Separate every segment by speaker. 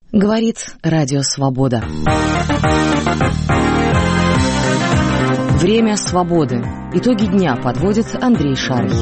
Speaker 1: Говорит Радио Свобода. Время свободы. Итоги дня подводит Андрей Шарый.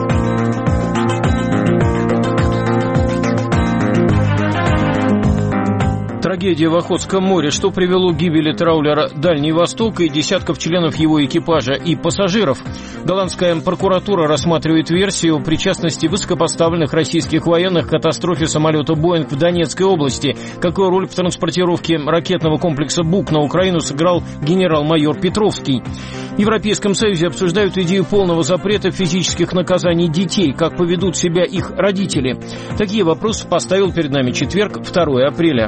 Speaker 2: Трагедия в Охотском море, что привело к гибели траулера «Дальний Восток» и десятков членов его экипажа и пассажиров. Голландская прокуратура рассматривает версию причастности высокопоставленных российских военных к катастрофе самолета «Боинг» в Донецкой области. Какую роль в транспортировке ракетного комплекса «Бук» на Украину сыграл генерал-майор Петровский. В Европейском Союзе обсуждают идею полного запрета физических наказаний детей, как поведут себя их родители. Такие вопросы поставил перед нами четверг, 2 апреля.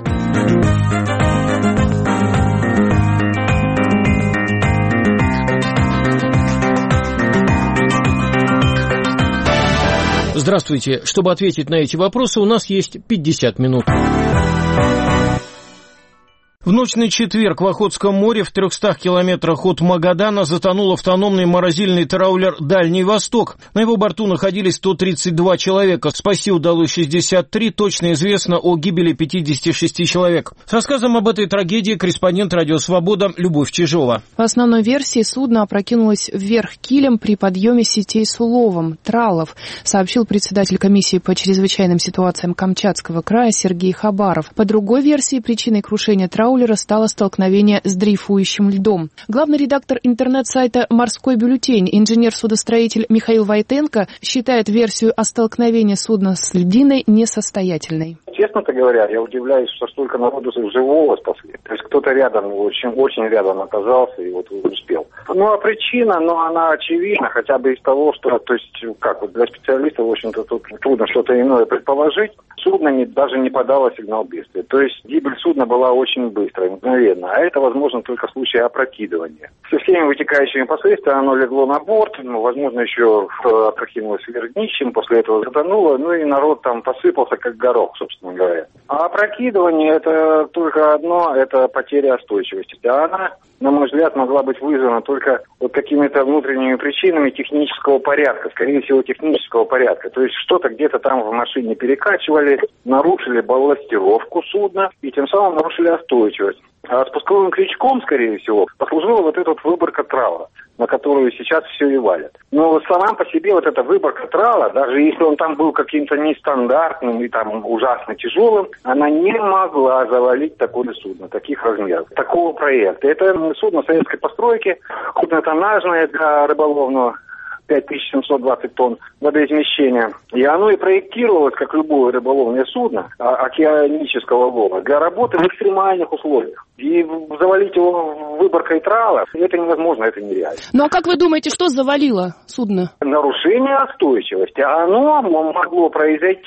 Speaker 2: Здравствуйте. Чтобы ответить на эти вопросы, у нас есть 50 минут. В ночь на четверг в Охотском море в 300 километрах от Магадана затонул автономный морозильный траулер «Дальний Восток». На его борту находились 132 человека. Спасти удалось 63, точно известно о гибели 56 человек. С рассказом об этой трагедии корреспондент «Радио Свобода» Любовь Чижова.
Speaker 3: По основной версии, судно опрокинулось вверх килем при подъеме сетей с уловом, тралов, сообщил председатель комиссии по чрезвычайным ситуациям Камчатского края Сергей Хабаров. По другой версии, причиной крушения траулера стало столкновение с дрейфующим льдом. Главный редактор интернет-сайта «Морской бюллетень», инженер-судостроитель Михаил Войтенко считает версию о столкновении судна с льдиной несостоятельной.
Speaker 4: Честно-то говоря, я удивляюсь, что столько народу живого спасли. То есть кто-то рядом, очень рядом оказался и вот успел. Ну а причина, она очевидна, хотя бы из того, что, то есть, для специалистов, в общем-то, тут трудно что-то иное предположить. Судно даже не подало сигнал бедствия. То есть гибель судна была очень быстрой, мгновенно. А это возможно только в случае опрокидывания. Со всеми вытекающими последствиями оно легло на борт, возможно, еще опрокинулось вверх днищем, после этого затонуло, и народ там посыпался, как горох, собственно говоря. А опрокидывание — это только одно, это потеря устойчивости. А она, на мой взгляд, могла быть вызвана только вот какими-то внутренними причинами технического порядка, скорее всего, технического порядка. То есть что-то где-то там в машине перекачивали, нарушили балластировку судна и тем самым нарушили устойчивость. А спусковым крючком, скорее всего, послужила вот эта выборка трала, на которую сейчас все и валят. Но сама по себе вот эта выборка трала, даже если он там был каким-то нестандартным и там ужасно тяжелым, она не могла завалить такое судно, таких размеров, такого проекта. Это судно советской постройки, крупнотоннажное для рыболовного, 5720 тонн водоизмещения. И оно и проектировалось, как любое рыболовное судно океанического лова, для работы в экстремальных условиях. И завалить его выборкой трала, это невозможно, это нереально.
Speaker 3: Ну а как вы думаете, что завалило судно?
Speaker 4: Нарушение устойчивости. Оно могло произойти,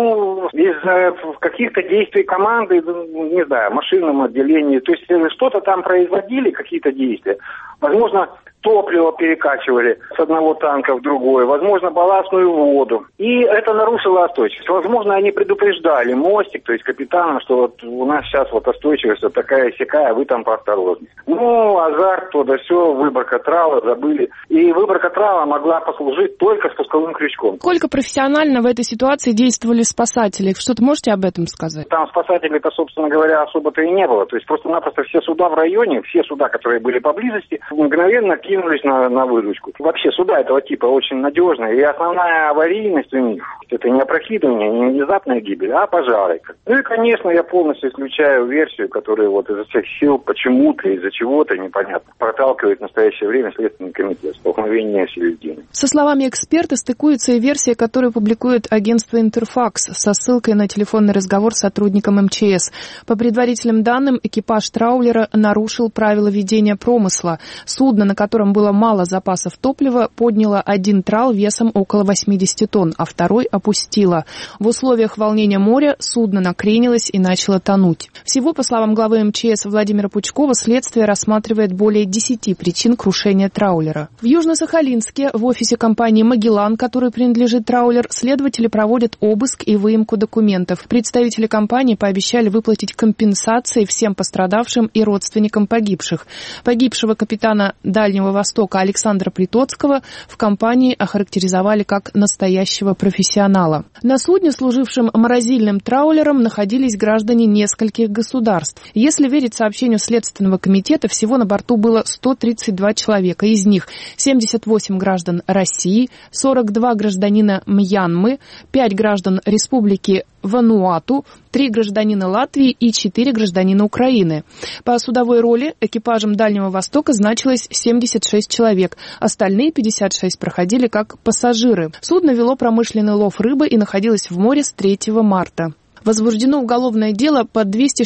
Speaker 4: из-за каких-то действий команды, не знаю, машинном отделении. То есть что-то там производили, какие-то действия. Возможно, топливо перекачивали с одного танка в другой, возможно, балластную воду. И это нарушило устойчивость. Возможно, они предупреждали мостик, то есть капитана, что вот у нас сейчас вот устойчивость вот такая-сякая, вы там поосторожнее. Азарт, то да все, выборка трала, забыли. И выборка трала могла послужить только спусковым крючком.
Speaker 3: Сколько профессионально в этой ситуации действовали спасатели? Что-то можете об этом сказать?
Speaker 4: Там спасателей-то, собственно говоря, особо-то и не было. То есть просто-напросто все суда в районе, все суда, которые были поблизости, мгновенно кинулись на выручку. Вообще суда этого типа очень надежные. И основная аварийность у них — это не опрокидывание, не внезапная гибель, а пожары. И, конечно, я полностью исключаю версию, которая вот изо всех сил почему-то, из-за чего-то непонятно проталкивает в настоящее время Следственный комитет столкновения с льдиной.
Speaker 3: Со словами эксперта стыкуется и версия, которую публикует агентство «Интерфакс» со ссылкой на телефонный разговор с сотрудником МЧС. По предварительным данным, экипаж траулера нарушил правила ведения промысла. Судно, на котором было мало запасов топлива, подняло один трал весом около 80 тонн, а второй опустило. В условиях волнения моря судно накренилось и начало тонуть. Всего, по словам главы МЧС Владимира Пучкова, следствие рассматривает более 10 причин крушения траулера. В Южно-Сахалинске в офисе компании «Магеллан», которой принадлежит траулер, следователи проводят обыск и выемку документов. Представители компании пообещали выплатить компенсации всем пострадавшим и родственникам погибших. Погибшего капитана «Дальнего Дальнего Востока Александра Плитоцкого в компании охарактеризовали как настоящего профессионала. На судне, служившем морозильным траулером, находились граждане нескольких государств. Если верить сообщению Следственного комитета, всего на борту было 132 человека. Из них 78 граждан России, 42 гражданина Мьянмы, 5 граждан Республики Вануату, 3 гражданина Латвии и 4 гражданина Украины. По судовой роли экипажем Дальнего Востока значилось 76 человек. Остальные 56 проходили как пассажиры. Судно вело промышленный лов рыбы и находилось в море с 3 марта. Возбуждено уголовное дело по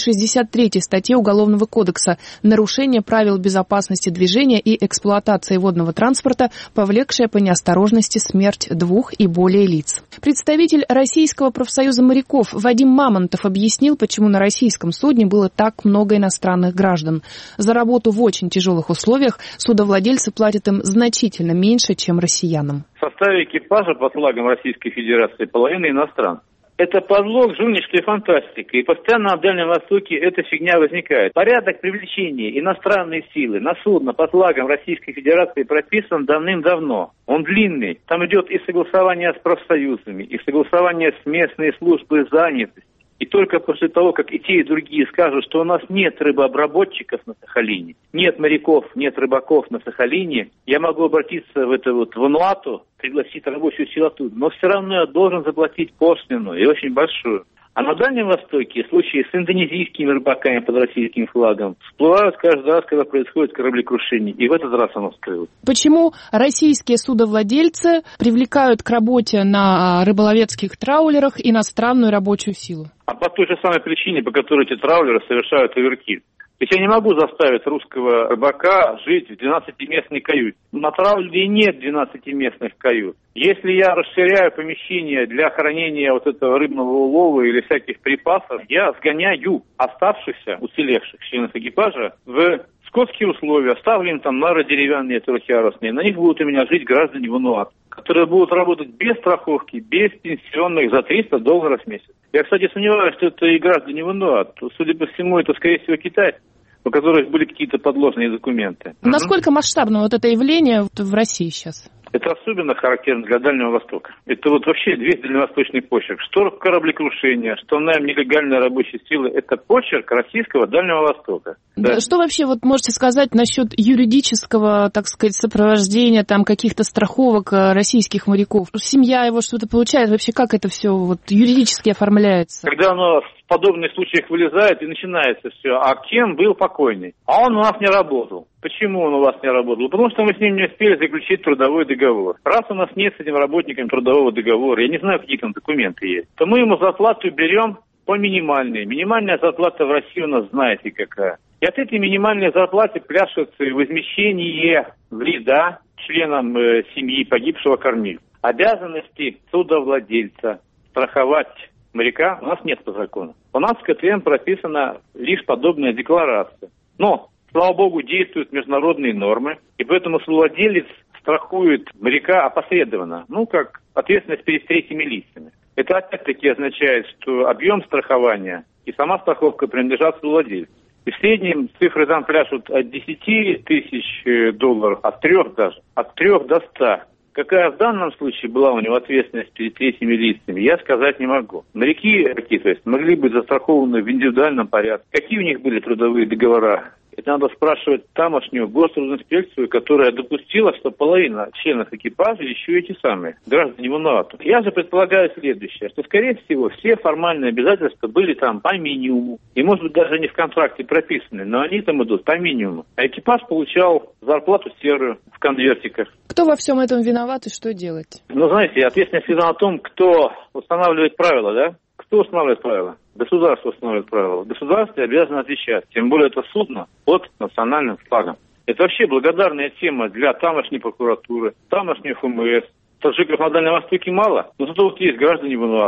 Speaker 3: 263 статье Уголовного кодекса «Нарушение правил безопасности движения и эксплуатации водного транспорта, повлекшее по неосторожности смерть 2 и более лиц». Представитель Российского профсоюза моряков Вадим Мамонтов объяснил, почему на российском судне было так много иностранных граждан. За работу в очень тяжелых условиях судовладельцы платят им значительно меньше, чем россиянам.
Speaker 5: В составе экипажа под флагом Российской Федерации половина иностранцев. Это подлог, жульничество и фантастика. И постоянно на Дальнем Востоке эта фигня возникает. Порядок привлечения иностранной силы на судно под флагом Российской Федерации прописан давным-давно. Он длинный. Там идет и согласование с профсоюзами, и согласование с местной службой занятости. И только после того, как и те, и другие скажут, что у нас нет рыбообработчиков на Сахалине, нет моряков, нет рыбаков на Сахалине, я могу обратиться в Вануату, пригласить рабочую силу оттуда, но все равно я должен заплатить пошлину, и очень большую. А на Дальнем Востоке случаи с индонезийскими рыбаками под российским флагом всплывают каждый раз, когда происходит кораблекрушение. И в этот раз оно вскрылось.
Speaker 3: Почему российские судовладельцы привлекают к работе на рыболовецких траулерах иностранную рабочую силу?
Speaker 5: А по той же самой причине, по которой эти траулеры совершают оверкиль. Ведь я не могу заставить русского рыбака жить в 12-местной каюте. На траулере нет 12-местных кают. Если я расширяю помещение для хранения этого рыбного улова или всяких припасов, я сгоняю оставшихся, уцелевших членов экипажа в скотские условия, ставлю им там нары деревянные, трехъярусные. На них будут у меня жить граждане Вануату, которые будут работать без страховки, без пенсионных за $300 в месяц. Я, кстати, сомневаюсь, что это и граждане Вануату. Судя по всему, это, скорее всего, китайцы, у которых были какие-то подложные документы.
Speaker 3: Насколько масштабно это явление в России сейчас?
Speaker 5: Это особенно характерно для Дальнего Востока. Это вообще весь дальневосточный почерк. Что кораблекрушение, что найм нелегальной рабочей силы, это почерк российского Дальнего Востока.
Speaker 3: Да. Что вообще можете сказать насчет юридического, так сказать, сопровождения, каких-то страховок российских моряков? Семья его что-то получает? Вообще как это все юридически оформляется?
Speaker 5: Когда оно в подобных случаях вылезает и начинается все. А кем был покойный? А он у нас не работал. Почему он у вас не работал? Потому что мы с ним не успели заключить трудовой договор. Раз у нас нет с этим работником трудового договора, я не знаю, какие там документы есть, то мы ему зарплату берем по минимальной. Минимальная зарплата в России у нас знаете какая. И от этой минимальной зарплаты пляшется возмещение вреда членам семьи погибшего кормильца. Обязанности судовладельца страховать моряка у нас нет по закону. У нас в КТМ прописана лишь подобная декларация. Но, слава богу, действуют международные нормы, и поэтому судовладелец страхует моряка опосредованно, как ответственность перед третьими лицами. Это опять-таки означает, что объем страхования и сама страховка принадлежат судовладельцу. И в среднем цифры там пляшут от $10 тысяч, от 3 даже, от 3 до 100. Какая в данном случае была у него ответственность перед третьими лицами, я сказать не могу. Моряки, могли быть застрахованы в индивидуальном порядке. Какие у них были трудовые договора? Это надо спрашивать тамошнюю гострудинспекцию, которая допустила, что половина членов экипажа еще эти самые граждане Вануату. Я же предполагаю следующее, что, скорее всего, все формальные обязательства были там по минимуму. И, может быть, даже не в контракте прописаны, но они там идут по минимуму. А экипаж получал зарплату серую в конвертиках.
Speaker 3: Кто во всем этом виноват и что делать?
Speaker 5: Знаете, ответственность всегда на том, кто устанавливает правила, да? Кто устанавливает правила? Государство устанавливает правила. Государство обязано отвечать. Тем более это судно под национальным флагом. Это вообще благодарная тема для тамошней прокуратуры, тамошней ФМС. Таджиков на Дальнем Востоке мало, но зато есть граждане Вануату.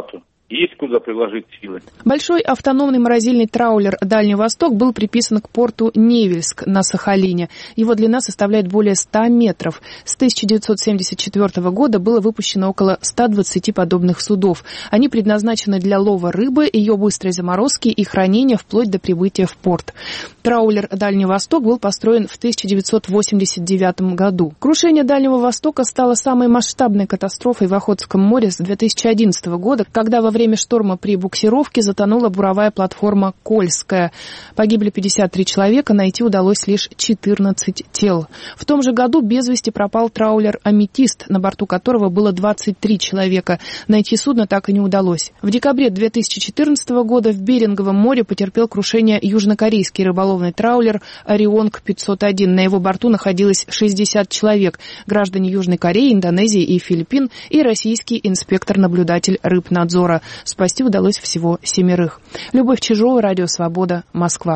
Speaker 5: есть куда приложить силы.
Speaker 3: Большой автономный морозильный траулер «Дальний Восток» был приписан к порту Невельск на Сахалине. Его длина составляет более 100 метров. С 1974 года было выпущено около 120 подобных судов. Они предназначены для лова рыбы, ее быстрой заморозки и хранения вплоть до прибытия в порт. Траулер «Дальний Восток» был построен в 1989 году. Крушение «Дальнего Востока» стало самой масштабной катастрофой в Охотском море с 2011 года, когда во время шторма при буксировке затонула буровая платформа «Кольская». Погибли 53 человека, найти удалось лишь 14 тел. В том же году без вести пропал траулер «Аметист», на борту которого было 23 человека. Найти судно так и не удалось. В декабре 2014 года в Беринговом море потерпел крушение южнокорейский рыболовный траулер «Орионг-501». На его борту находилось 60 человек. Граждане Южной Кореи, Индонезии и Филиппин и российский инспектор-наблюдатель рыбнадзора. Спасти удалось всего 7. Любовь Чижова, Радио Свобода, Москва.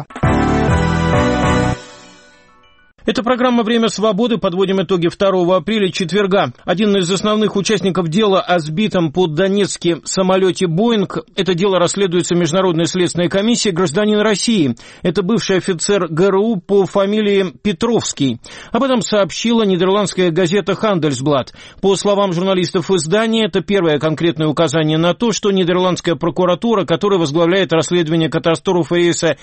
Speaker 2: Это программа «Время свободы». Подводим итоги 2 апреля, четверга. Один из основных участников дела о сбитом под Донецке самолете «Боинг». Это дело расследуется Международной следственной комиссией, гражданин России. Это бывший офицер ГРУ по фамилии Петровский. Об этом сообщила нидерландская газета «Хандельсблад». По словам журналистов издания, это первое конкретное указание на то, что нидерландская прокуратура, которая возглавляет расследование катастрофы рейса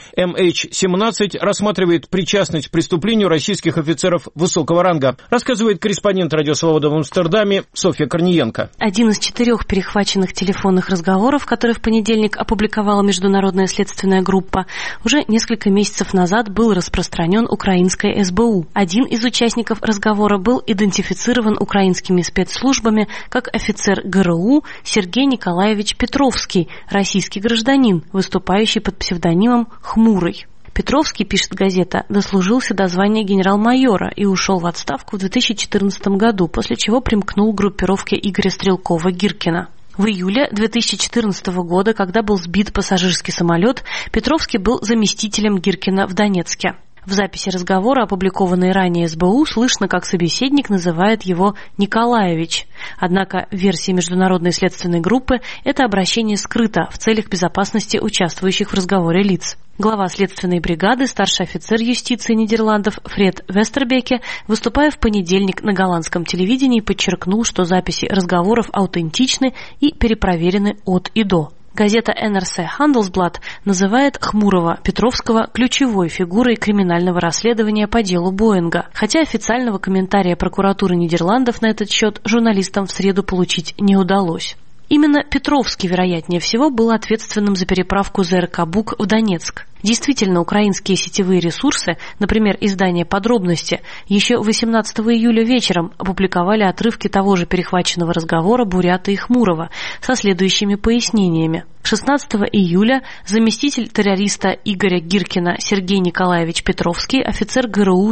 Speaker 2: MH17, рассматривает причастность к преступлению российских офицеров высокого ранга, рассказывает корреспондент «Радио Свобода» в Амстердаме Софья Корниенко.
Speaker 6: Один из 4 перехваченных телефонных разговоров, который в понедельник опубликовала международная следственная группа, уже несколько месяцев назад был распространен украинской СБУ. Один из участников разговора был идентифицирован украинскими спецслужбами как офицер ГРУ Сергей Николаевич Петровский, российский гражданин, выступающий под псевдонимом «Хмурый». Петровский, пишет газета, дослужился до звания генерал-майора и ушел в отставку в 2014 году, после чего примкнул к группировке Игоря Стрелкова-Гиркина. В июле 2014 года, когда был сбит пассажирский самолет, Петровский был заместителем Гиркина в Донецке. В записи разговора, опубликованной ранее СБУ, слышно, как собеседник называет его Николаевич. Однако в версии Международной следственной группы это обращение скрыто в целях безопасности участвующих в разговоре лиц. Глава следственной бригады, старший офицер юстиции Нидерландов Фред Вестербеке, выступая в понедельник на голландском телевидении, подчеркнул, что записи разговоров аутентичны и перепроверены от и до. Газета NRC Handelsblad называет Хмурого Петровского ключевой фигурой криминального расследования по делу Боинга, хотя официального комментария прокуратуры Нидерландов на этот счет журналистам в среду получить не удалось. Именно Петровский, вероятнее всего, был ответственным за переправку ЗРК «Бук» в Донецк. Действительно, украинские сетевые ресурсы, например, издание «Подробности», еще 18 июля вечером опубликовали отрывки того же перехваченного разговора Бурята и Хмурого со следующими пояснениями. 16 июля заместитель террориста Игоря Гиркина Сергей Николаевич Петровский, офицер ГРУ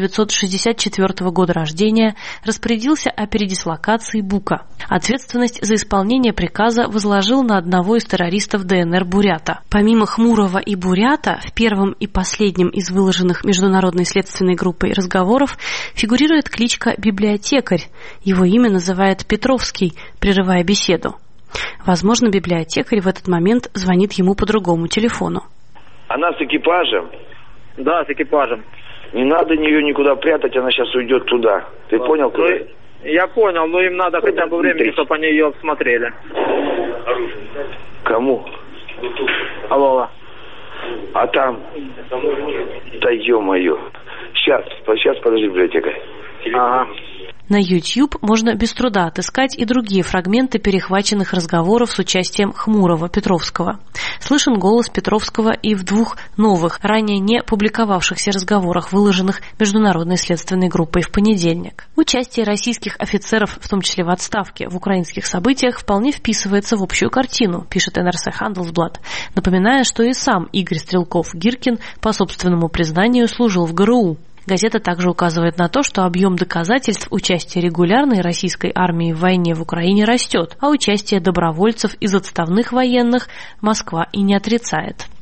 Speaker 6: 1964 года рождения, распорядился о передислокации Бука. Ответственность за исполнение приказа возложил на одного из террористов ДНР Бурята. Помимо Хмурого и Бурята, в первом и последнем из выложенных Международной следственной группой разговоров фигурирует кличка «Библиотекарь». Его имя называет Петровский, прерывая беседу. Возможно, библиотекарь в этот момент звонит ему по другому телефону.
Speaker 7: Она с экипажем?
Speaker 5: Да, с экипажем.
Speaker 7: Не надо ее никуда прятать, она сейчас уйдет туда. Ты понял, куда?
Speaker 5: Я понял, но им надо хотя бы времени, чтобы они ее обсмотрели.
Speaker 7: Кому?
Speaker 5: Алло.
Speaker 7: А там? Да ё-моё. Сейчас, подожди, библиотекарь.
Speaker 5: Ага.
Speaker 6: На YouTube можно без труда отыскать и другие фрагменты перехваченных разговоров с участием Хмурого Петровского. Слышен голос Петровского и в 2 новых, ранее не публиковавшихся разговорах, выложенных Международной следственной группой в понедельник. Участие российских офицеров, в том числе в отставке, в украинских событиях вполне вписывается в общую картину, пишет NRC Handelsblad, напоминая, что и сам Игорь Стрелков-Гиркин по собственному признанию служил в ГРУ. Газета также указывает на то, что объем доказательств участия регулярной российской армии в войне в Украине растет, а участие добровольцев из отставных военных Москва и не отрицает.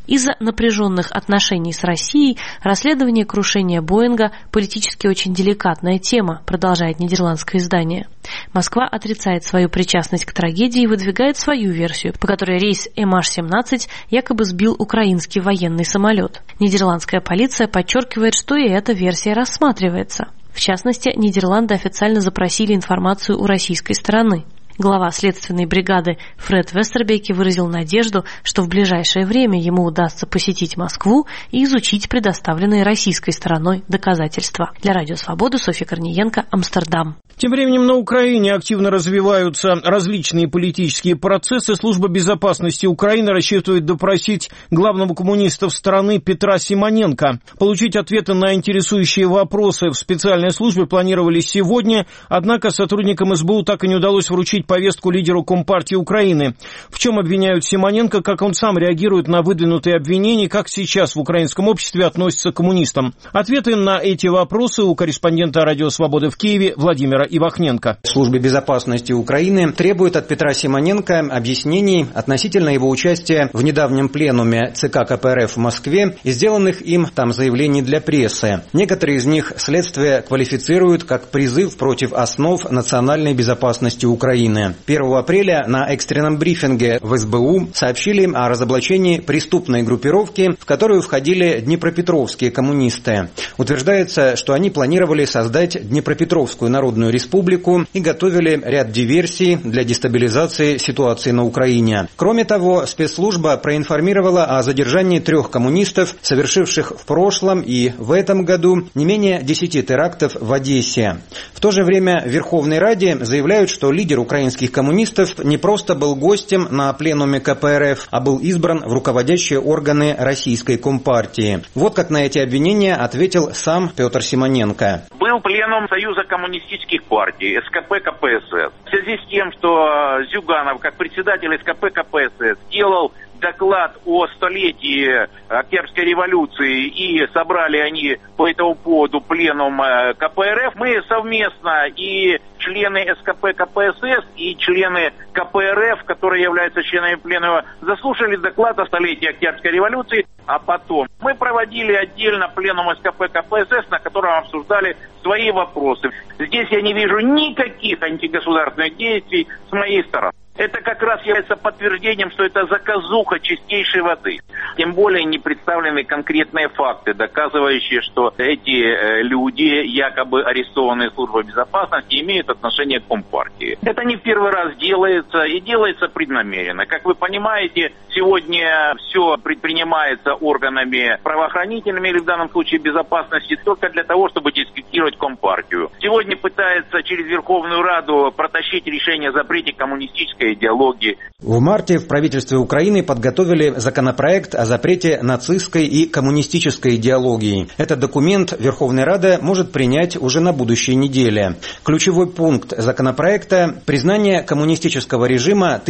Speaker 6: Из-за напряженных отношений с Россией расследование крушения Боинга политически очень деликатная тема, продолжает нидерландское издание. Москва отрицает свою причастность к трагедии и выдвигает свою версию, по которой рейс MH17 якобы сбил украинский военный самолет. Нидерландская полиция подчеркивает, что и эта версия рассматривается. В частности, Нидерланды официально запросили информацию у российской стороны. Глава следственной бригады Фред Вестербеке выразил надежду, что в ближайшее время ему удастся посетить Москву и изучить предоставленные российской стороной доказательства. Для Радио Свобода Софья Корниенко, Амстердам.
Speaker 2: Тем временем на Украине активно развиваются различные политические процессы. Служба безопасности Украины рассчитывает допросить главного коммуниста страны Петра Симоненко. Получить ответы на интересующие вопросы в специальной службе планировали сегодня, однако сотрудникам СБУ так и не удалось вручить повестку лидеру Компартии Украины. В чем обвиняют Симоненко, как он сам реагирует на выдвинутые обвинения, как сейчас в украинском обществе относятся к коммунистам. Ответы на эти вопросы у корреспондента Радио Свободы в Киеве Владимира Ивахненко.
Speaker 8: Служба безопасности Украины требует от Петра Симоненко объяснений относительно его участия в недавнем пленуме ЦК КПРФ в Москве и сделанных им там заявлений для прессы. Некоторые из них следствие квалифицируют как призыв против основ национальной безопасности Украины. 1 апреля на экстренном брифинге в СБУ сообщили о разоблачении преступной группировки, в которую входили днепропетровские коммунисты. Утверждается, что они планировали создать Днепропетровскую Народную Республику и готовили ряд диверсий для дестабилизации ситуации на Украине. Кроме того, спецслужба проинформировала о задержании 3 коммунистов, совершивших в прошлом и в этом году не менее 10 терактов в Одессе. В то же время в Верховной Раде заявляют, что лидер украинских коммунистов не просто был гостем на пленуме КПРФ, а был избран в руководящие органы российской Компартии. Вот как на эти обвинения ответил сам Петр Симоненко.
Speaker 9: Был пленум Союза коммунистических партий, СКП КПСС. В связи с тем, что Зюганов, как председатель СКП КПСС, делал доклад о столетии Октябрьской революции, и собрали они по этому поводу пленум КПРФ, мы совместно и члены СКП КПСС, и члены КПРФ, которые являются членами пленума, заслушали доклад о столетии Октябрьской революции, а потом мы проводили отдельно пленум СКП КПСС, на котором обсуждали свои вопросы. Здесь я не вижу никаких антигосударственных действий с моей стороны. Это как раз является подтверждением, что это заказуха чистейшей воды. Тем более не представлены конкретные факты, доказывающие, что эти люди, якобы арестованные службой безопасности, имеют отношение к Компартии. Это не в первый раз делается и делается преднамеренно. Как вы понимаете, сегодня все предпринимается органами правоохранительными или в данном случае безопасности только для того, чтобы дискредитировать Компартию. Сегодня пытается через Верховную Раду протащить решение о запрете коммунистической идеологии.
Speaker 8: В марте в правительстве Украины подготовили законопроект о запрете нацистской и коммунистической идеологии. Этот документ Верховная Рада может принять уже на будущей неделе. Ключевой пункт законопроекта – признание коммунистического режима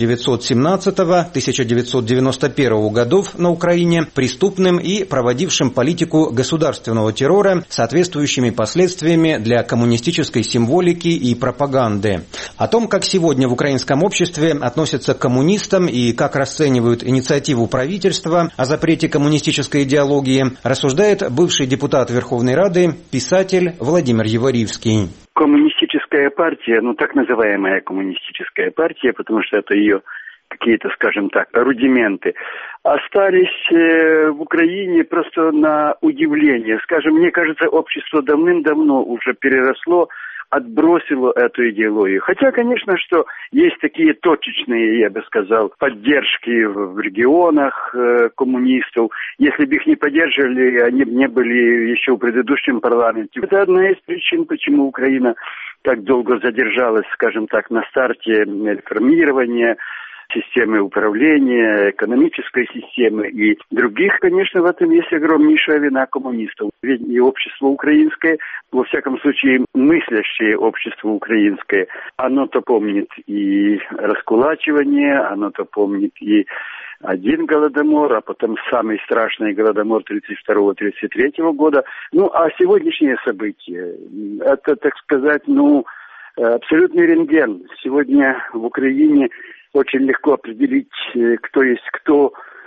Speaker 8: 1917-1991 годов на Украине преступным и проводившим политику государственного террора с соответствующими последствиями для коммунистической символики и пропаганды. О том, как сегодня в украинском обществе относятся к коммунистам и как расценивают инициативу правительства о запрете коммунистической идеологии, рассуждает бывший депутат Верховной Рады, писатель Владимир Егоривский.
Speaker 10: Коммунистическая партия, так называемая коммунистическая партия, потому что это ее какие-то, скажем так, рудименты, остались в Украине просто на удивление. Скажем, мне кажется, общество давным-давно уже переросло, отбросило эту идеологию. Хотя, конечно, что есть такие точечные, я бы сказал, поддержки в регионах коммунистов. Если бы их не поддерживали, они бы не были еще в предыдущем парламенте. Это одна из причин, почему Украина так долго задержалась, скажем так, на старте реформирования системы управления, экономической системы и других. Конечно, в этом есть огромнейшая вина коммунистов. Ведь и общество украинское, во всяком случае, мыслящее общество украинское, оно-то помнит и раскулачивание, оно-то помнит и один голодомор, а потом самый страшный голодомор 1932-1933 года. А сегодняшние события, это, так сказать, абсолютный рентген. Сегодня в Украине очень легко определить, кто есть кто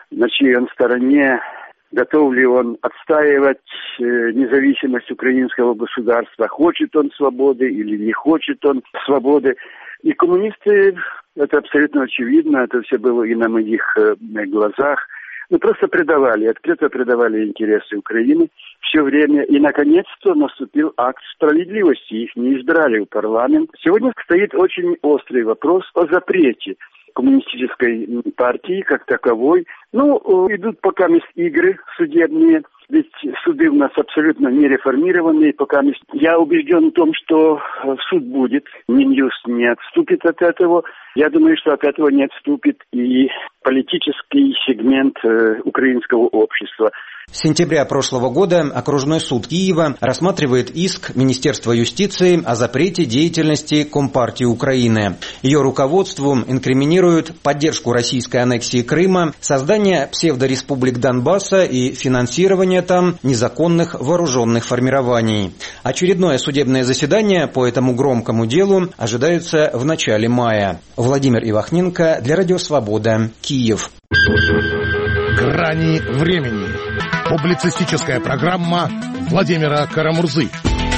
Speaker 10: на чьей он стороне, готов ли он отстаивать независимость украинского государства, хочет он свободы или не хочет он свободы. И коммунисты, это абсолютно очевидно, это все было и на моих глазах, просто открыто предавали интересы Украины все время. И, наконец-то, наступил акт справедливости. Их не избрали в парламент. Сегодня стоит очень острый вопрос о запрете коммунистической партии как таковой. Идут пока игры судебные, ведь суды у нас абсолютно не реформированные. Я убежден в том, что суд будет. Минюст не отступит от этого. Я думаю, что от этого не отступит и политический сегмент украинского общества.
Speaker 8: С сентября прошлого года окружной суд Киева рассматривает иск Министерства юстиции о запрете деятельности Компартии Украины. Ее руководству инкриминируют поддержку российской аннексии Крыма, создание псевдореспублик Донбасса и финансирование там незаконных вооруженных формирований. Очередное судебное заседание по этому громкому делу ожидается в начале мая. Владимир Ивахненко для Радио Свобода, Киев.
Speaker 11: «Грани времени». Публицистическая программа Владимира Карамурзы.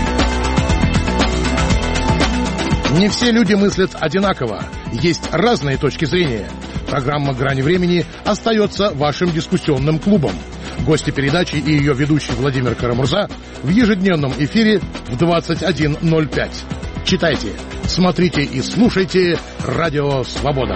Speaker 11: Не все люди мыслят одинаково. Есть разные точки зрения. Программа «Грани времени» остается вашим дискуссионным клубом. Гости передачи и ее ведущий Владимир Карамурза в ежедневном эфире в 21:05. Читайте, смотрите и слушайте «Радио Свобода».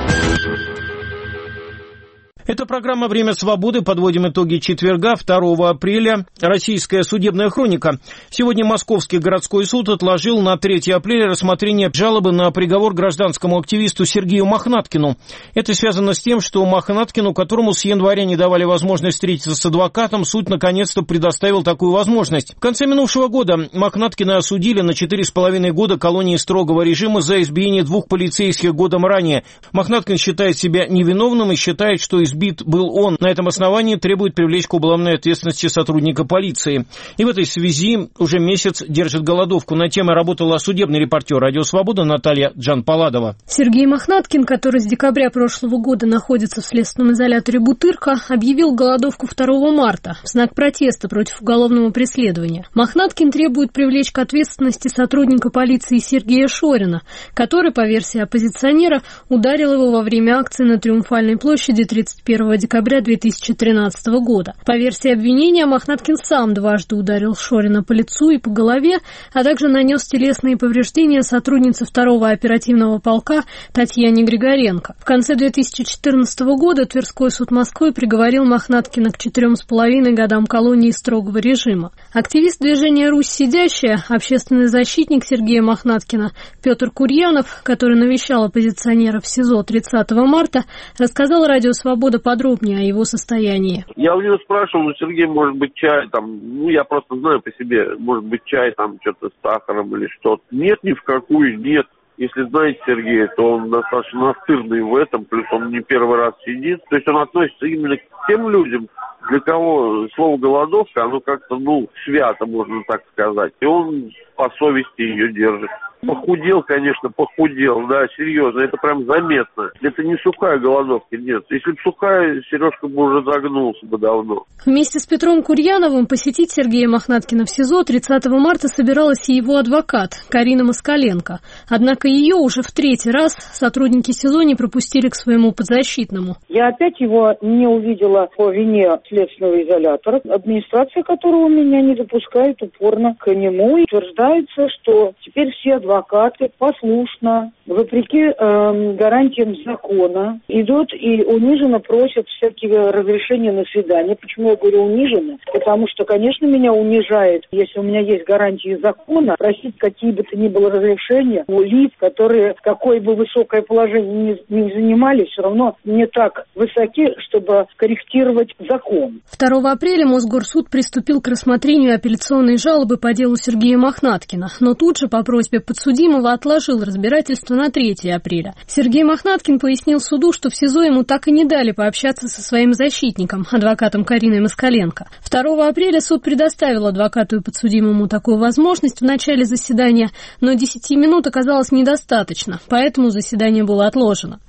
Speaker 2: Это программа «Время свободы». Подводим итоги четверга, 2 апреля. Российская судебная хроника. Сегодня Московский городской суд отложил на 3 апреля рассмотрение жалобы на приговор гражданскому активисту Сергею Мохнаткину. Это связано с тем, что Мохнаткину, которому с января не давали возможность встретиться с адвокатом, суд наконец-то предоставил такую возможность. В конце минувшего года Мохнаткина осудили на 4,5 года колонии строгого режима за избиение 2 полицейских годом ранее. Мохнаткин считает себя невиновным и считает, что избит был он. На этом основании требует привлечь к уголовной ответственности сотрудника полиции. И в этой связи уже месяц держит голодовку. На тему работала судебный репортер «Радио Свобода» Наталья Джанпаладова.
Speaker 12: Сергей Мохнаткин, который с декабря прошлого года находится в следственном изоляторе Бутырка, объявил голодовку 2 марта в знак протеста против уголовного преследования. Мохнаткин требует привлечь к ответственности сотрудника полиции Сергея Шорина, который, по версии оппозиционера, ударил его во время акции на Триумфальной площади 31 декабря 2013 года. По версии обвинения, Мохнаткин сам дважды ударил Шорина по лицу и по голове, а также нанес телесные повреждения сотруднице 2-го оперативного полка Татьяне Григоренко. В конце 2014 года Тверской суд Москвы приговорил Мохнаткина к 4,5 годам колонии строгого режима. Активист движения «Русь сидящая», общественный защитник Сергея Мохнаткина Петр Курьянов, который навещал оппозиционера в СИЗО 30 марта, рассказал «Радио Свобода» подробнее о его состоянии.
Speaker 13: Я у него спрашивал, Сергей, может быть, чай, я просто знаю по себе, может быть, чай, что-то с сахаром или что-то. Нет, ни в какую, нет. Если знаете Сергея, то он достаточно настырный в этом, плюс он не первый раз сидит. То есть он относится именно к тем людям, для кого слово «голодовка», оно как-то, свято, можно так сказать. И он по совести ее держит. Похудел, конечно, да, серьезно, это прям заметно. Это не сухая голодовка, нет. Если бы сухая, Сережка бы уже загнулся бы давно.
Speaker 12: Вместе с Петром Курьяновым посетить Сергея Мохнаткина в СИЗО 30 марта собиралась и его адвокат Карина Москаленко. Однако ее уже в 3-й раз сотрудники СИЗО не пропустили к своему подзащитному.
Speaker 14: Я опять его не увидела по вине следственного изолятора, администрация которого меня не допускает упорно к нему. И утверждается, что теперь все адвокаты послушно, вопреки гарантиям закона, идут и униженно просят всякие разрешения на свидание. Почему я говорю униженно? Потому что, конечно, меня унижает, если у меня есть гарантии закона, просить какие бы то ни было разрешения у лиц, которые какое бы высокое положение не занимали, все равно не так высоки, чтобы корректировать закон.
Speaker 12: 2 апреля Мосгорсуд приступил к рассмотрению апелляционной жалобы по делу Сергея Мохнаткина, но тут же по просьбе подсудимого отложил разбирательство на 3 апреля. Сергей Мохнаткин пояснил суду, что в СИЗО ему так и не дали пообщаться со своим защитником, адвокатом Кариной Москаленко. 2 апреля суд предоставил адвокату и подсудимому такую возможность в начале заседания, но 10 минут оказалось недостаточно, поэтому заседание было отложено.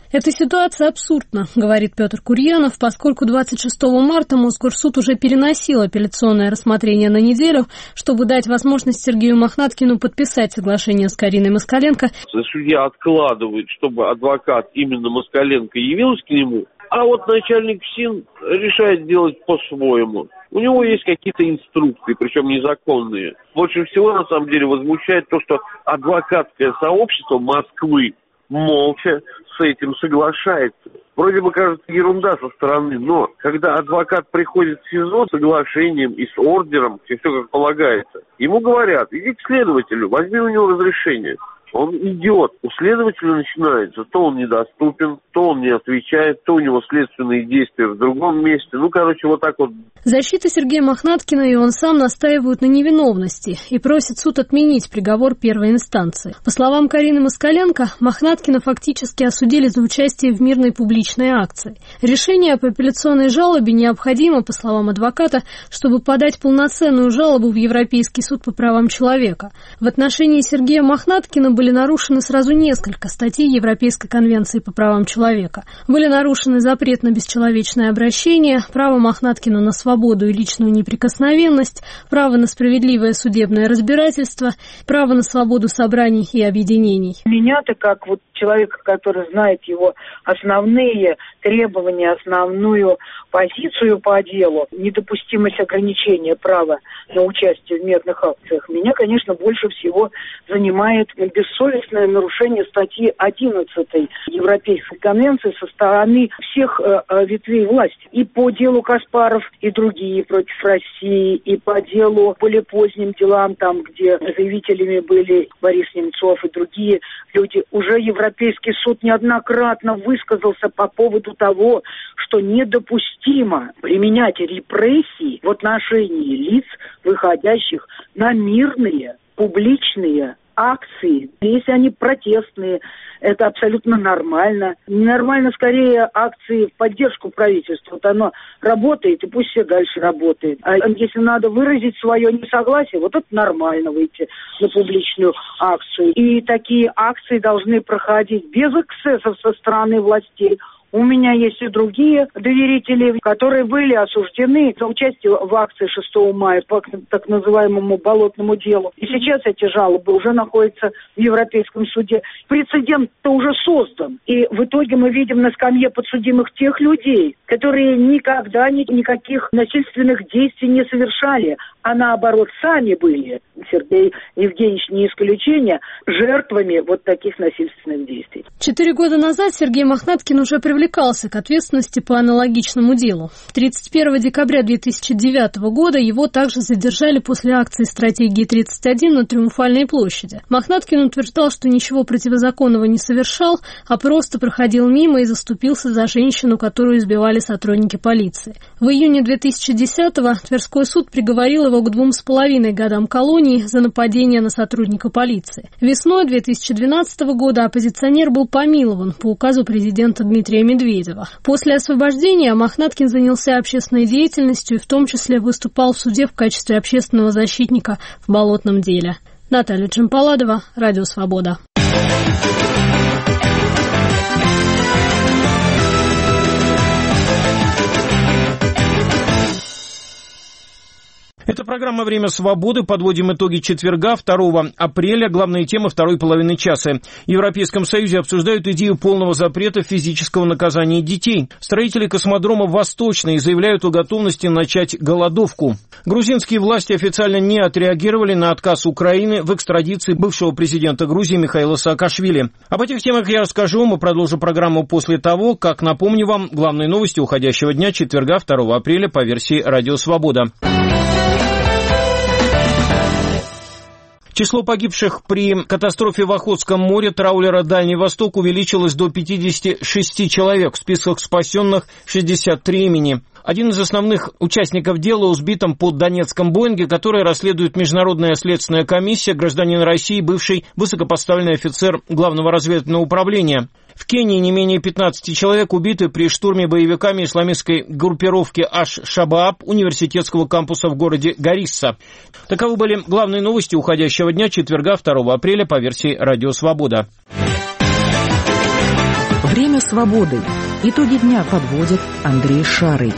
Speaker 12: Эта ситуация абсурдна, говорит Петр Курьянов, поскольку 26 марта Мосгорсуд уже переносил апелляционное рассмотрение на неделю, чтобы дать возможность Сергею Мохнаткину подписать соглашение с Кариной Москаленко.
Speaker 13: Судья откладывает, чтобы адвокат именно Москаленко явилась к нему, а вот начальник ФСИН решает делать по-своему. У него есть какие-то инструкции, причем незаконные. Больше всего, на самом деле, возмущает то, что адвокатское сообщество Москвы молча с этим соглашается. Вроде бы кажется ерунда со стороны, но когда адвокат приходит в СИЗО с соглашением и с ордером, все как полагается, ему говорят: иди к следователю, возьми у него разрешение. Он идет. У следователя начинается, то он недоступен, то он не отвечает, то у него следственные действия в другом месте. Вот так вот.
Speaker 12: Защита Сергея Мохнаткина и он сам настаивают на невиновности и просят суд отменить приговор первой инстанции. По словам Карины Москаленко, Мохнаткина фактически осудили за участие в мирной публичной акции. Решение об апелляционной жалобе необходимо, по словам адвоката, чтобы подать полноценную жалобу в Европейский суд по правам человека. В отношении Сергея Мохнаткина были нарушены сразу несколько статей Европейской конвенции по правам человека. Были нарушены запрет на бесчеловечное обращение, право Мохнаткина на свободу и личную неприкосновенность, право на справедливое судебное разбирательство, право на свободу собраний и объединений.
Speaker 14: Меня-то, как человека, который знает его основные требования, основную позицию по делу, недопустимость ограничения права на участие в мирных акциях, меня, конечно, больше всего занимает бессовестное нарушение статьи 11 Европейской конвенции со стороны всех ветвей власти. И по делу Каспаров, и другие против России, и по делу более поздним делам, там, где заявителями были Борис Немцов и другие люди. Уже Европейский суд неоднократно высказался по поводу того, что недопустимо применять репрессии в отношении лиц, выходящих на мирные публичные акции. Если они протестные, это абсолютно нормально. Ненормально скорее акции в поддержку правительства. Оно работает, и пусть все дальше работает. А если надо выразить свое несогласие, это нормально выйти на публичную акцию. И такие акции должны проходить без эксцессов со стороны властей. У меня есть и другие доверители, которые были осуждены за участие в акции 6 мая по так называемому болотному делу. И сейчас эти жалобы уже находятся в Европейском суде. Прецедент-то уже создан. И в итоге мы видим на скамье подсудимых тех людей, которые никогда никаких насильственных действий не совершали, а наоборот сами были, Сергей Евгеньевич не исключение, жертвами таких насильственных действий.
Speaker 12: 4 года назад Сергей Мохнаткин уже привлекался к ответственности по аналогичному делу. 31 декабря 2009 года его также задержали после акции «Стратегии-31» на Триумфальной площади. Мохнаткин утверждал, что ничего противозаконного не совершал, а просто проходил мимо и заступился за женщину, которую избивали сотрудники полиции. В июне 2010-го Тверской суд приговорил его к 2,5 годам колонии за нападение на сотрудника полиции. Весной 2012 года оппозиционер был помилован по указу президента Дмитрия Медведева. После освобождения Мохнаткин занялся общественной деятельностью и в том числе выступал в суде в качестве общественного защитника в болотном деле. Наталья Джампаладова, Радио Свобода.
Speaker 2: Это программа «Время свободы». Подводим итоги четверга, 2 апреля. Главные темы второй половины часа. В Европейском Союзе обсуждают идею полного запрета физического наказания детей. Строители космодрома «Восточный» заявляют о готовности начать голодовку. Грузинские власти официально не отреагировали на отказ Украины в экстрадиции бывшего президента Грузии Михаила Саакашвили. Об этих темах я расскажу. Мы продолжим программу после того, как напомню вам главные новости уходящего дня четверга, 2 апреля по версии «Радио Свобода». Число погибших при катастрофе в Охотском море траулера «Дальний Восток» увеличилось до 56 человек. В списках спасенных 63 имени. Один из основных участников дела о сбитом под Донецком Боинге, который расследует Международная следственная комиссия, гражданин России, бывший высокопоставленный офицер Главного разведывательного управления. В Кении не менее 15 человек убиты при штурме боевиками исламистской группировки Аш-Шабааб университетского кампуса в городе Гарисса. Таковы были главные новости уходящего дня четверга, 2 апреля по версии «Радио Свобода».
Speaker 1: Время Время свободы. Итоги дня подводит Андрей Шарый.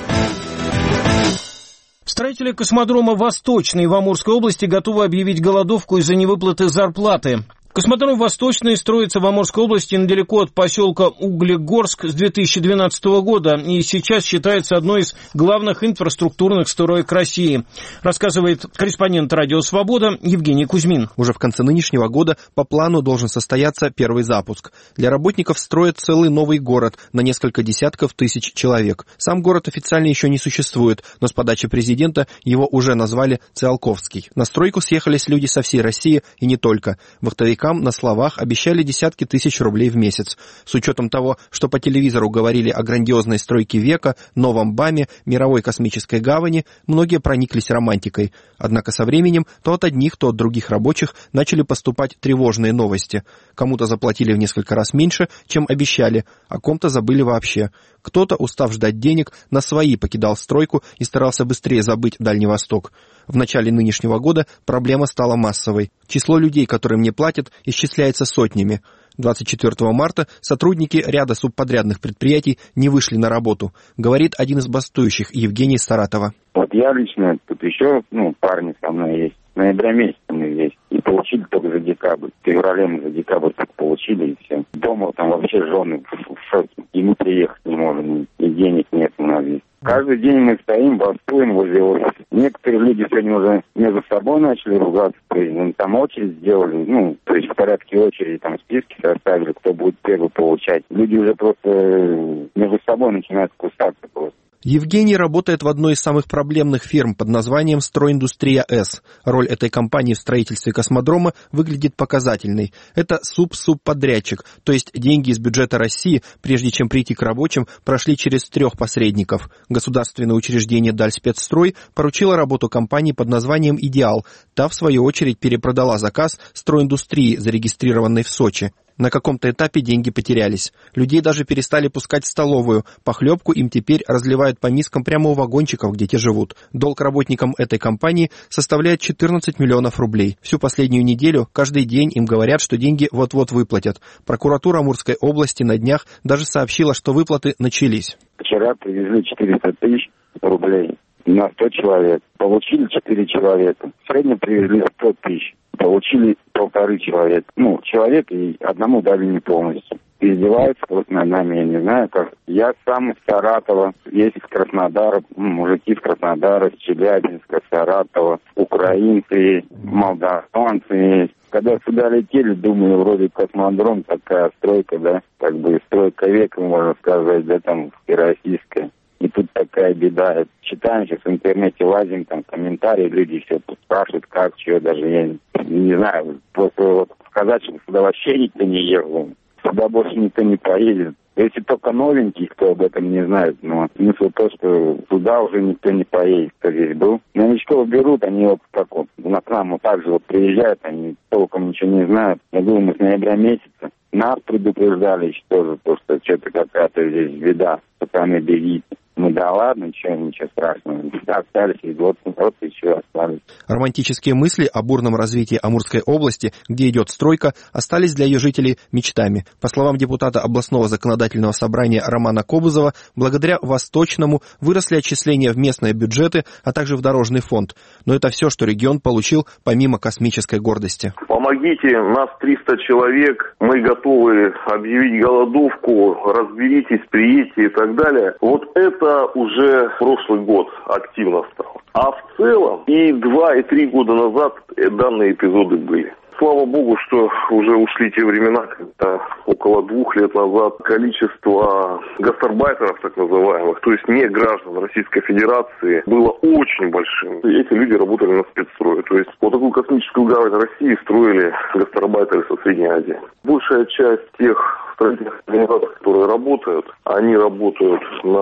Speaker 2: Строители космодрома «Восточный» в Амурской области готовы объявить голодовку из-за невыплаты зарплаты. Космодром «Восточный» строится в Амурской области недалеко от поселка Углегорск с 2012 года и сейчас считается одной из главных инфраструктурных строек России, рассказывает корреспондент «Радио Свобода» Евгений Кузьмин.
Speaker 15: Уже в конце нынешнего года по плану должен состояться первый запуск. Для работников строят целый новый город на несколько десятков тысяч человек. Сам город официально еще не существует, но с подачи президента его уже назвали Циолковский. На стройку съехались люди со всей России и не только. Вахтовикам на словах обещали десятки тысяч рублей в месяц. С учетом того, что по телевизору говорили о грандиозной стройке века, новом БАМе, мировой космической гавани, многие прониклись романтикой. Однако со временем то от одних, то от других рабочих начали поступать тревожные новости. Кому-то заплатили в несколько раз меньше, чем обещали, о ком-то забыли вообще. Кто-то, устав ждать денег, на свои покидал стройку и старался быстрее забыть Дальний Восток. В начале нынешнего года проблема стала массовой. Число людей, которым не платят, исчисляется сотнями. 24 марта сотрудники ряда субподрядных предприятий не вышли на работу, говорит один из бастующих, Евгений из Саратова.
Speaker 16: Вот я лично, тут еще парни со мной есть. В ноябре месяце мы здесь. И получили только за декабрь. В феврале мы за декабрь так получили, и все. Дома там вообще жены в шоке. И мы приехать не можем, и денег нет у нас здесь. Каждый день мы стоим, бастуем возле офиса. Некоторые люди сегодня уже между собой начали ругаться. То есть, там очередь сделали, то есть в порядке очереди там списки составили, кто будет первый получать. Люди уже просто между собой начинают кусаться просто.
Speaker 15: Евгений работает в одной из самых проблемных фирм под названием «Стройиндустрия С». Роль этой компании в строительстве космодрома выглядит показательной. Это субподрядчик, то есть деньги из бюджета России, прежде чем прийти к рабочим, прошли через 3 посредников. Государственное учреждение «Дальспецстрой» поручило работу компании под названием «Идеал». Та, в свою очередь, перепродала заказ стройиндустрии, зарегистрированной в Сочи. На каком-то этапе деньги потерялись. Людей даже перестали пускать в столовую. Похлебку им теперь разливают по мискам прямо у вагончиков, где те живут. Долг работникам этой компании составляет 14 миллионов рублей. Всю последнюю неделю каждый день им говорят, что деньги вот-вот выплатят. Прокуратура Амурской области на днях даже сообщила, что выплаты начались.
Speaker 16: Вчера привезли 400 тысяч рублей на 100 человек. Получили 4 человека. В среднем привезли 100 тысяч. Получили 1,5 человека. Человек и одному дали не полностью. Издеваются вот над нами, я не знаю как. Я сам из Саратова, есть из Краснодара, мужики из Краснодара, из Челябинска, Саратова, украинцы, молдаванцы есть. Когда сюда летели, думаю, вроде космодром, такая стройка, да, как бы стройка века, можно сказать, да, там, всероссийская. И тут такая беда. Читаем сейчас в интернете, лазим, там комментарии, люди все тут спрашивают, как, что, даже я не знаю. Просто вот сказать, что сюда вообще никто не ехал. Сюда больше никто не поедет. Если только новенькие, кто об этом не знает, но смысл то, что сюда уже никто не поедет, кто здесь был. Новичков берут, они вот как вот к нам вот так же вот приезжают, они толком ничего не знают. Я думаю, с ноября месяца нас предупреждали еще тоже, то, что что-то какая-то здесь беда, пацаны, бегите. Да ладно, ничего страшного. Остались и вот еще остались.
Speaker 15: Романтические мысли о бурном развитии Амурской области, где идет стройка, остались для ее жителей мечтами. По словам депутата областного законодательного собрания Романа Кобызова, благодаря Восточному выросли отчисления в местные бюджеты, а также в дорожный фонд. Но это все, что регион получил помимо космической гордости.
Speaker 13: Помогите, нас 300 человек, мы готовы объявить голодовку, разберитесь, приедьте и так далее. Вот это уже прошлый год активно стал. А в целом и 2, и 3 года назад данные эпизоды были. Слава богу, что уже ушли те времена, когда около 2 лет назад количество гастарбайтеров, так называемых, то есть не граждан Российской Федерации, было очень большим. И эти люди работали на спецстрое. То есть вот такую космическую гавань России строили гастарбайтеры со Средней Азии. Большая часть тех строительных организаций, которые работают, они работают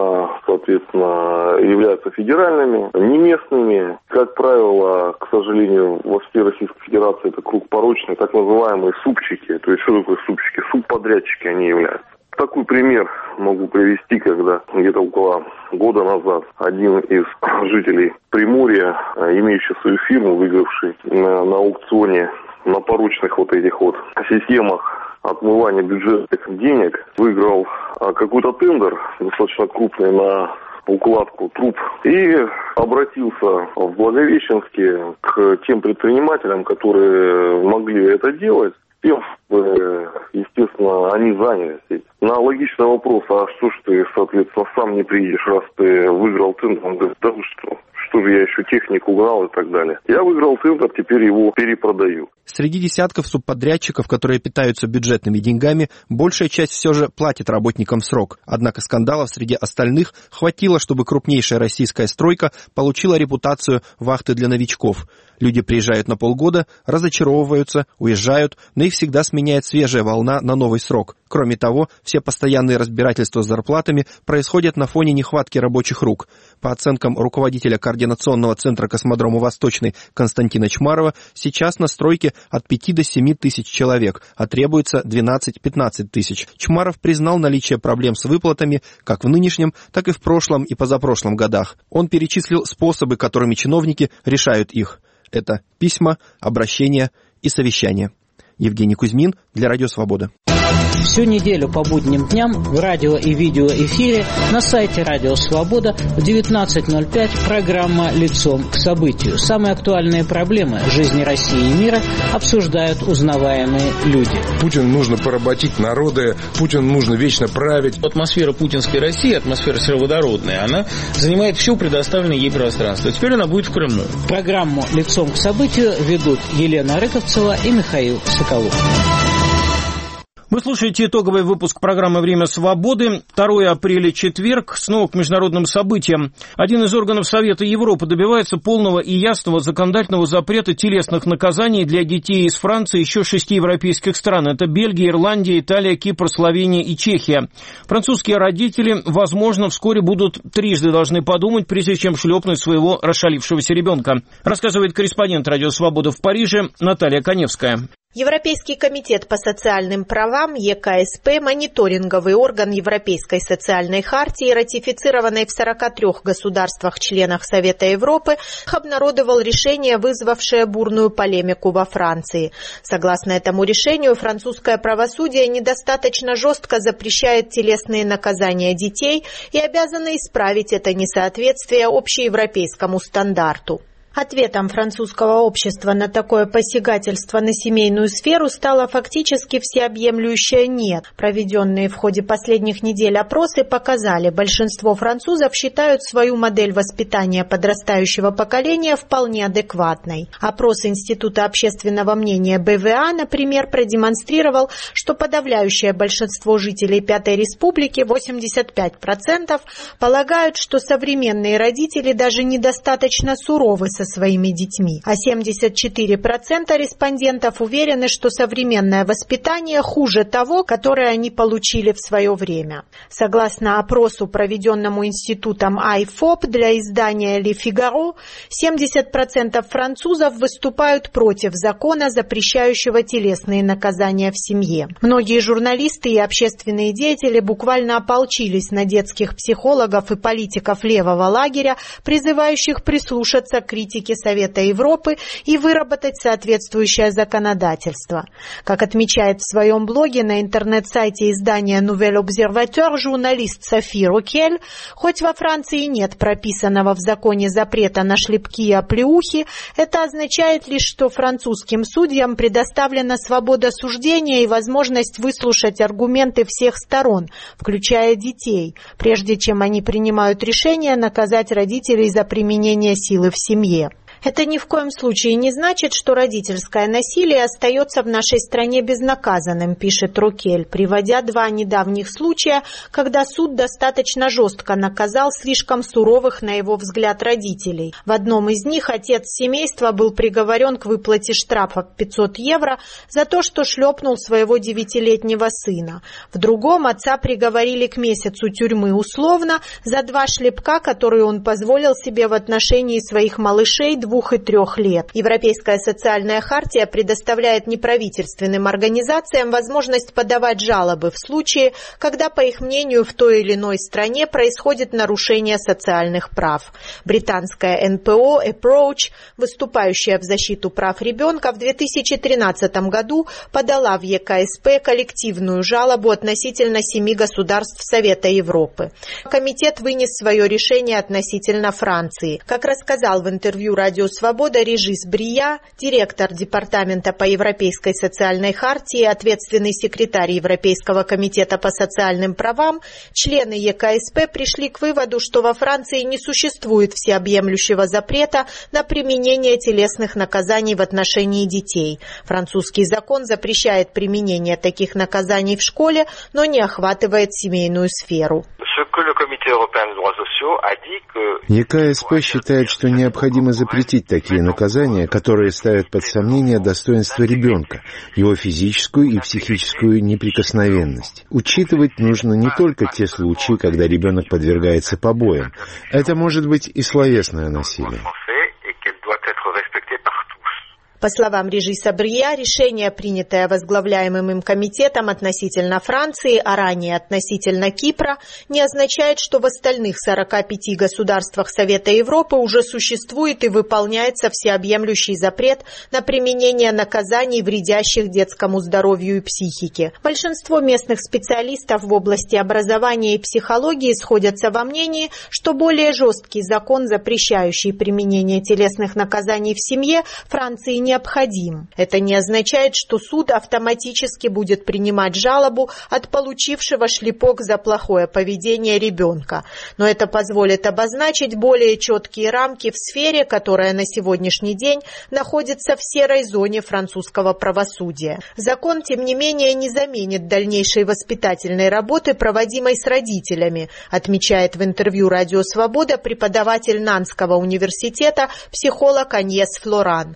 Speaker 13: соответственно, являются федеральными, не местными. Как правило, к сожалению, во всей Российской Федерации это круг порочный, так называемые супчики. То есть что такое супчики? Субподрядчики они являются. Такой пример могу привести, когда где-то около года назад один из жителей Приморья, имеющий свою фирму, выигравший на аукционе на порочных вот этих вот системах отмывания бюджетных денег, выиграл какой-то тендер достаточно крупный на укладку труб и обратился в Благовещенске к тем предпринимателям, которые могли это делать. Естественно, они занялись. На логичный вопрос, а что ж ты, соответственно, сам не приедешь, раз ты выиграл тендер? Он говорит, да что же я еще технику гнал и так далее. Я выиграл тендер, теперь его перепродаю.
Speaker 15: Среди десятков субподрядчиков, которые питаются бюджетными деньгами, большая часть все же платит работникам в срок. Однако скандалов среди остальных хватило, чтобы крупнейшая российская стройка получила репутацию вахты для новичков. Люди приезжают на полгода, разочаровываются, уезжают, но их всегда сменяет свежая волна на новый срок. Кроме того, все постоянные разбирательства с зарплатами происходят на фоне нехватки рабочих рук. По оценкам руководителя Координационного центра космодрома «Восточный» Константина Чмарова, сейчас на стройке от 5 до 7 тысяч человек, а требуется 12-15 тысяч. Чмаров признал наличие проблем с выплатами как в нынешнем, так и в прошлом и позапрошлом годах. Он перечислил способы, которыми чиновники решают их. Это письма, обращения и совещания. Евгений Кузьмин для Радио Свобода.
Speaker 17: Всю неделю по будним дням в радио и видеоэфире на сайте Радио Свобода в 19:05 программа «Лицом к событию». Самые актуальные проблемы жизни России и мира обсуждают узнаваемые люди.
Speaker 18: Путину нужно поработить народы, Путину нужно вечно править.
Speaker 2: Атмосфера путинской России, атмосфера сероводородная, она занимает все предоставленное ей пространство. Теперь она будет в Крыму.
Speaker 17: Программу «Лицом к событию» ведут Елена Рыковцева и Михаил Соколов.
Speaker 2: Вы слушаете итоговый выпуск программы «Время свободы». 2 апреля, четверг. Снова к международным событиям. Один из органов Совета Европы добивается полного и ясного законодательного запрета телесных наказаний для детей из Франции и еще 6 европейских стран. Это Бельгия, Ирландия, Италия, Кипр, Словения и Чехия. Французские родители, возможно, вскоре будут трижды должны подумать, прежде чем шлепнуть своего расшалившегося ребенка. Рассказывает корреспондент «Радио Свобода» в Париже Наталья Коневская.
Speaker 19: Европейский комитет по социальным правам ЕКСП, мониторинговый орган Европейской социальной хартии, ратифицированной в 43 государствах-членах Совета Европы, обнародовал решение, вызвавшее бурную полемику во Франции. Согласно этому решению, французское правосудие недостаточно жестко запрещает телесные наказания детей и обязано исправить это несоответствие общеевропейскому стандарту. Ответом французского общества на такое посягательство на семейную сферу стало фактически всеобъемлющее «нет». Проведенные в ходе последних недель опросы показали, большинство французов считают свою модель воспитания подрастающего поколения вполне адекватной. Опрос Института общественного мнения БВА, например, продемонстрировал, что подавляющее большинство жителей Пятой Республики, 85%, полагают, что современные родители даже недостаточно суровы со своими детьми, а 74% респондентов уверены, что современное воспитание хуже того, которое они получили в свое время. Согласно опросу, проведенному институтом IFOP для издания Le Figaro, 70% французов выступают против закона, запрещающего телесные наказания в семье. Многие журналисты и общественные деятели буквально ополчились на детских психологов и политиков левого лагеря, призывающих прислушаться к критике Совета Европы и выработать соответствующее законодательство. Как отмечает в своем блоге на интернет-сайте издания Nouvel Observateur журналист Софи Рокель, хоть во Франции нет прописанного в законе запрета на шлепки и оплеухи, это означает лишь, что французским судьям предоставлена свобода суждения и возможность выслушать аргументы всех сторон, включая детей, прежде чем они принимают решение наказать родителей за применение силы в семье. Это ни в коем случае не значит, что родительское насилие остается в нашей стране безнаказанным, пишет Рокель, приводя 2 недавних случая, когда суд достаточно жестко наказал слишком суровых, на его взгляд, родителей. В одном из них отец семейства был приговорен к выплате штрафа в 500 евро за то, что шлепнул своего 9-летнего сына. В другом отца приговорили к месяцу тюрьмы условно за 2 шлепка, которые он позволил себе в отношении своих малышей 2 и 3 лет. Европейская социальная хартия предоставляет неправительственным организациям возможность подавать жалобы в случае, когда, по их мнению, в той или иной стране происходит нарушение социальных прав. Британская НПО Approach, выступающая в защиту прав ребенка, в 2013 году подала в ЕКСП коллективную жалобу относительно 7 государств Совета Европы. Комитет вынес свое решение относительно Франции. Как рассказал в интервью «Радио Свобода» Режис Брия, директор Департамента по Европейской социальной хартии, ответственный секретарь Европейского комитета по социальным правам, члены ЕКСП пришли к выводу, что во Франции не существует всеобъемлющего запрета на применение телесных наказаний в отношении детей. Французский закон запрещает применение таких наказаний в школе, но не охватывает семейную сферу.
Speaker 20: ЕКСП считает, что необходимо запретить такие наказания, которые ставят под сомнение достоинство ребенка, его физическую и психическую неприкосновенность. Учитывать нужно не только те случаи, когда ребенок подвергается побоям. Это может быть и словесное насилие.
Speaker 19: По словам Режиса Брия, решение, принятое возглавляемым им комитетом относительно Франции, а ранее относительно Кипра, не означает, что в остальных 45 государствах Совета Европы уже существует и выполняется всеобъемлющий запрет на применение наказаний, вредящих детскому здоровью и психике. Большинство местных специалистов в области образования и психологии сходятся во мнении, что более жесткий закон, запрещающий применение телесных наказаний в семье, Франции необходим. Это не означает, что суд автоматически будет принимать жалобу от получившего шлепок за плохое поведение ребенка. Но это позволит обозначить более четкие рамки в сфере, которая на сегодняшний день находится в серой зоне французского правосудия. Закон, тем не менее, не заменит дальнейшей воспитательной работы, проводимой с родителями, отмечает в интервью «Радио Свобода» преподаватель Нанского университета, психолог Аньес Флоран.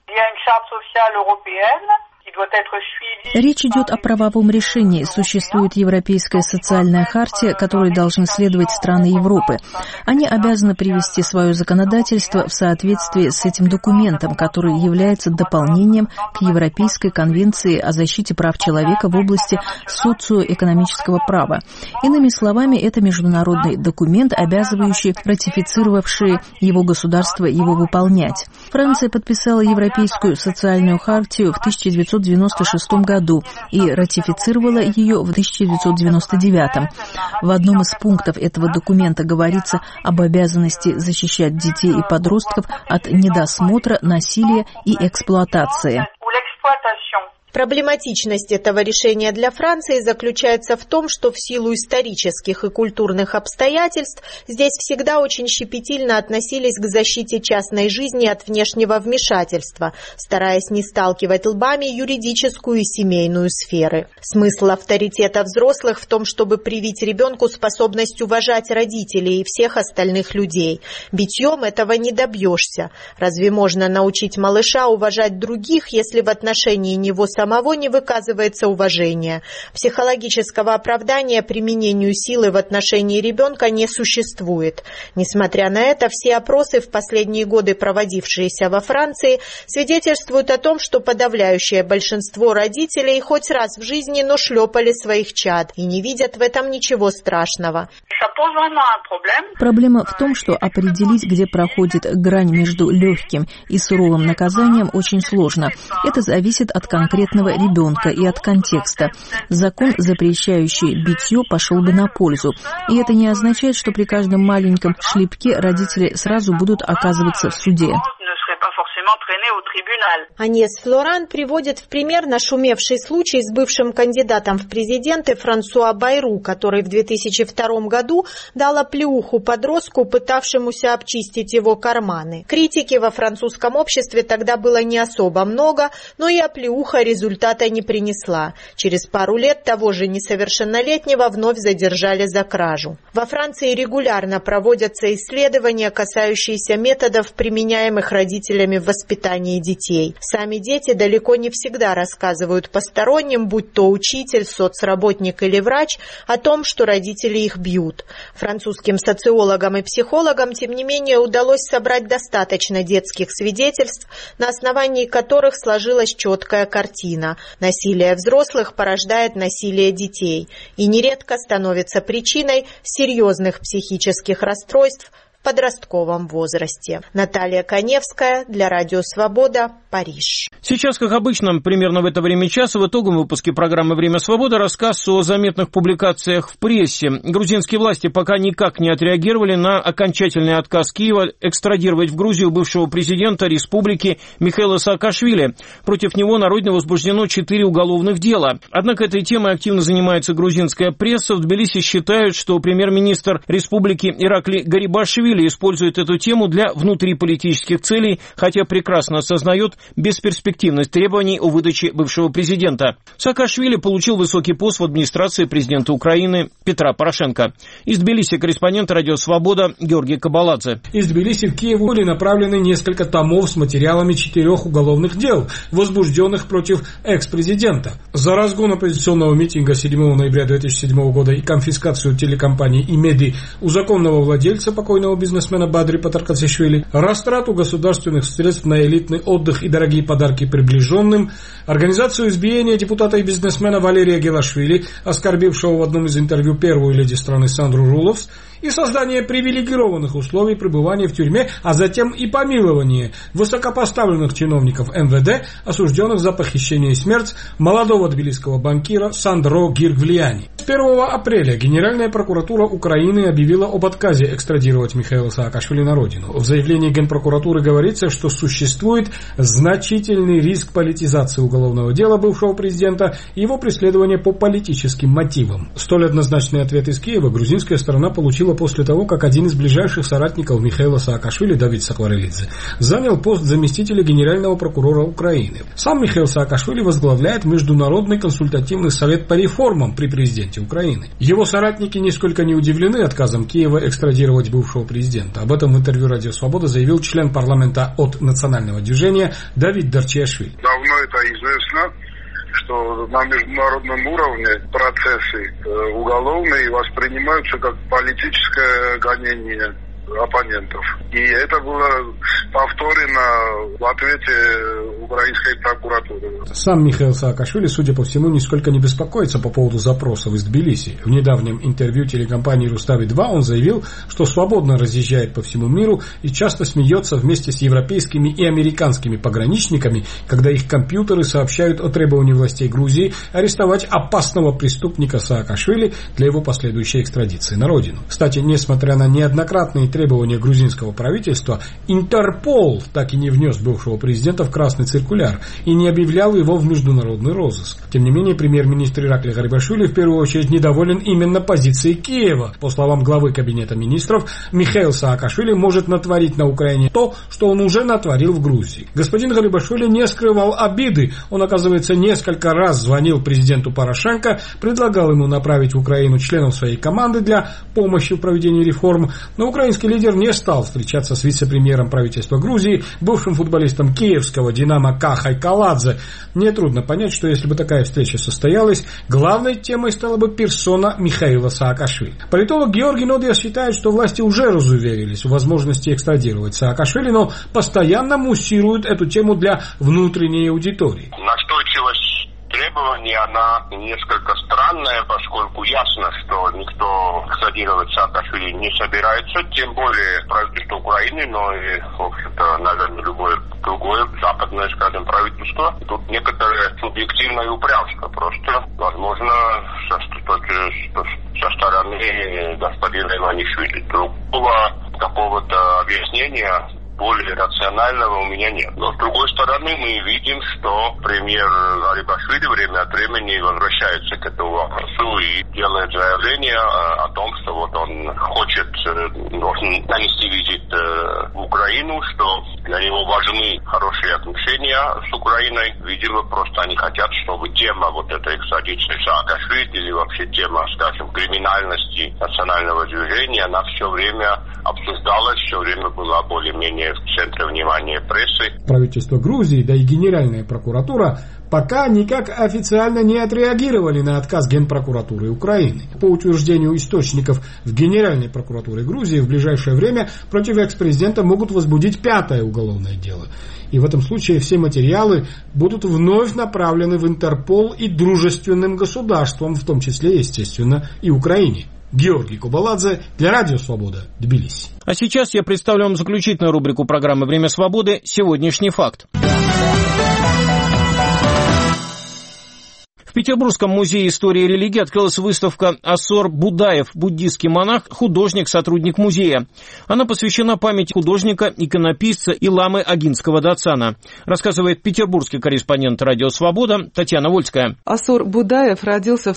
Speaker 21: Речь идет о правовом решении. Существует Европейская социальная хартия, которой должны следовать страны Европы. Они обязаны привести свое законодательство в соответствие с этим документом, который является дополнением к Европейской конвенции о защите прав человека в области социоэкономического права. Иными словами, это международный документ, обязывающий ратифицировавшие его государства его выполнять. Франция подписала Европейскую социальную хартию в 1996 году и ратифицировала ее в 1999. В одном из пунктов этого документа говорится об обязанности защищать детей и подростков от недосмотра, насилия и эксплуатации.
Speaker 19: Проблематичность этого решения для Франции заключается в том, что в силу исторических и культурных обстоятельств здесь всегда очень щепетильно относились к защите частной жизни от внешнего вмешательства, стараясь не сталкивать лбами юридическую и семейную сферы. Смысл авторитета взрослых в том, чтобы привить ребенку способность уважать родителей и всех остальных людей. Битьем этого не добьешься. Разве можно научить малыша уважать других, если в отношении него самого не выказывается уважение? Психологического оправдания применению силы в отношении ребенка не существует. Несмотря на это, все опросы, в последние годы проводившиеся во Франции, свидетельствуют о том, что подавляющее большинство родителей хоть раз в жизни, но шлепали своих чад и не видят в этом ничего страшного.
Speaker 21: Проблема в том, что определить, где проходит грань между легким и суровым наказанием, очень сложно. Это зависит от конкретного ребенка и от контекста. Закон, запрещающий битье, пошел бы на пользу. И это не означает, что при каждом маленьком шлепке родители сразу будут оказываться в суде.
Speaker 19: Аньес Флоран приводит в пример нашумевший случай с бывшим кандидатом в президенты Франсуа Байру, который в 2002 году дал оплеуху подростку, пытавшемуся обчистить его карманы. Критики во французском обществе тогда было не особо много, но и оплеуха результата не принесла. Через пару лет того же несовершеннолетнего вновь задержали за кражу. Во Франции регулярно проводятся исследования, касающиеся методов, применяемых родителями в воспитании детей. Сами дети далеко не всегда рассказывают посторонним, будь то учитель, соцработник или врач, о том, что родители их бьют. Французским социологам и психологам, тем не менее, удалось собрать достаточно детских свидетельств, на основании которых сложилась четкая картина. Насилие взрослых порождает насилие детей и нередко становится причиной серьезных психических расстройств в подростковом возрасте. Наталья Коневская для Радио Свобода, Париж.
Speaker 2: Сейчас, как обычно, примерно в это время часа в итоговом выпуске программы «Время свободы» рассказ о заметных публикациях в прессе. Грузинские власти пока никак не отреагировали на окончательный отказ Киева экстрадировать в Грузию бывшего президента республики Михаила Саакашвили. Против него на родине возбуждено 4 уголовных дела. Однако этой темой активно занимается грузинская пресса. В Тбилиси считают, что премьер-министр республики Иракли Гарибашвили использует эту тему для внутриполитических целей, хотя прекрасно осознает бесперспективность требований о выдаче бывшего президента. Саакашвили получил высокий пост в администрации президента Украины Петра Порошенко. Из Тбилиси корреспондент Радио Свобода Георгий Кабаладзе.
Speaker 4: Из Тбилиси в Киев были направлены несколько томов с материалами 4 уголовных дел, возбужденных против экс-президента. За разгон оппозиционного митинга 7 ноября 2007 года и конфискацию телекомпании «Имеди» у законного владельца покойного бизнесмена Бадри Патаркацишвили, растрату государственных средств на элитный отдых и дорогие подарки приближенным, организацию избиения депутата и бизнесмена Валерия Гелашвили, оскорбившего в одном из интервью первую леди страны Сандру Руловс, и создание привилегированных условий пребывания в тюрьме, а затем и помилование высокопоставленных чиновников МВД, осужденных за похищение и смерть молодого тбилисского банкира Сандро Гиргвлиани. С 1 апреля Генеральная прокуратура Украины объявила об отказе экстрадировать Михаила Саакашвили на родину. В заявлении Генпрокуратуры говорится, что существует значительный риск политизации уголовного дела бывшего президента и его преследования по политическим мотивам. Столь однозначный ответ из Киева грузинская сторона получила после того, как один из ближайших соратников Михаила Саакашвили, Давид Сакварелидзе, занял пост заместителя генерального прокурора Украины. Сам Михаил Саакашвили возглавляет Международный консультативный совет по реформам при президенте Украины. Его соратники нисколько не удивлены отказом Киева экстрадировать бывшего президента. Об этом в интервью «Радио Свобода» заявил член парламента от национального движения Давид Дарчиашвили.
Speaker 22: Давно это известно, что на международном уровне процессы уголовные воспринимаются как политическое гонение оппонентов. И это было повторено в ответе украинской прокуратуры.
Speaker 4: Сам Михаил Саакашвили, судя по всему, нисколько не беспокоится по поводу запросов из Тбилиси. В недавнем интервью телекомпании «Рустави-2» он заявил, что свободно разъезжает по всему миру и часто смеется вместе с европейскими и американскими пограничниками, когда их компьютеры сообщают о требовании властей Грузии арестовать опасного преступника Саакашвили для его последующей экстрадиции на родину. Кстати, несмотря на неоднократные требования грузинского правительства, Интерпол так и не внес бывшего президента в красный циркуляр и не объявлял его в международный розыск. Тем не менее, премьер-министр Иракли Гарибашвили в первую очередь недоволен именно позицией Киева. По словам главы Кабинета министров, Михаил Саакашвили может натворить на Украине то, что он уже натворил в Грузии. Господин Гарибашвили не скрывал обиды. Он, оказывается, несколько раз звонил президенту Порошенко, предлагал ему направить в Украину членов своей команды для помощи в проведении реформ, но украинский лидер не стал встречаться с вице-премьером правительства Грузии, бывшим футболистом киевского «Динамо» Кахой Каладзе. Нетрудно понять, что если бы такая встреча состоялась, главной темой стала бы персона Михаила Саакашвили. Политолог Георгий Нодия считает, что власти уже разуверились в возможности экстрадировать Саакашвили, но постоянно муссируют эту тему для внутренней аудитории.
Speaker 22: Настойчивость требований, она несколько странная, поскольку ясно, что никто экстрадировать Саакашвили не собирается, тем более правительство Украины, но и, в общем-то, наверное, любое другое западное, скажем, правительство. Тут некоторое субъективное упрямство просто, возможно, со стороны господина Иванишвили. Другого какого-то объяснения более рационального у меня нет. Но с другой стороны мы видим, что премьер Гарибашвили время от времени возвращается к этому вопросу и делает заявление о том, что вот он хочет нанести визит в Украину, что для него важны хорошие отношения с Украиной. Видимо, просто они хотят, чтобы тема вот этой экстрадиции Саакашвили или вообще тема, скажем, криминальности национального движения, она все время обсуждалась, все время была более-менее внимание, в центре внимания прессы.
Speaker 4: Правительство Грузии, да и Генеральная прокуратура пока никак официально не отреагировали на отказ Генпрокуратуры Украины. По утверждению источников в Генеральной прокуратуре Грузии, в ближайшее время против экс-президента могут возбудить 5-е уголовное дело. И в этом случае все материалы будут вновь направлены в Интерпол и дружественным государствам, в том числе, естественно, и Украине. Георгий Кубаладзе для Радио Свобода, Тбилиси.
Speaker 2: А сейчас я представлю вам заключительную рубрику программы «Время свободы» «Сегодняшний факт». В Петербургском музее истории и религии открылась выставка «Асор Будаев. Буддийский монах, художник, сотрудник музея». Она посвящена памяти художника, иконописца и ламы Агинского Дацана, рассказывает петербургский корреспондент «Радио Свобода» Татьяна Вольская.
Speaker 3: Асор Будаев родился в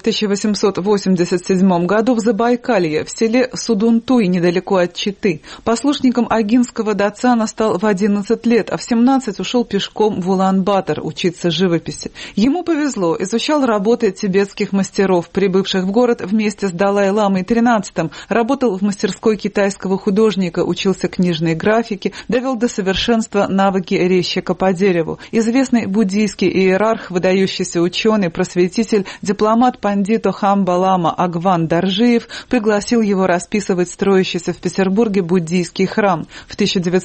Speaker 3: 1887 году в Забайкалье, в селе Судунтуй, недалеко от Читы. Послушником Агинского Дацана стал в 11 лет, а в 17 ушел пешком в Улан-Батор учиться живописи. Ему повезло, изучал работы тибетских мастеров, прибывших в город вместе с Далай-ламой XIII, работал в мастерской китайского художника, учился книжной графике, довел до совершенства навыки резчика по дереву. Известный буддийский иерарх, выдающийся ученый, просветитель, дипломат пандито Хамба-лама Агван Даржиев пригласил его расписывать строящийся в Петербурге буддийский храм. В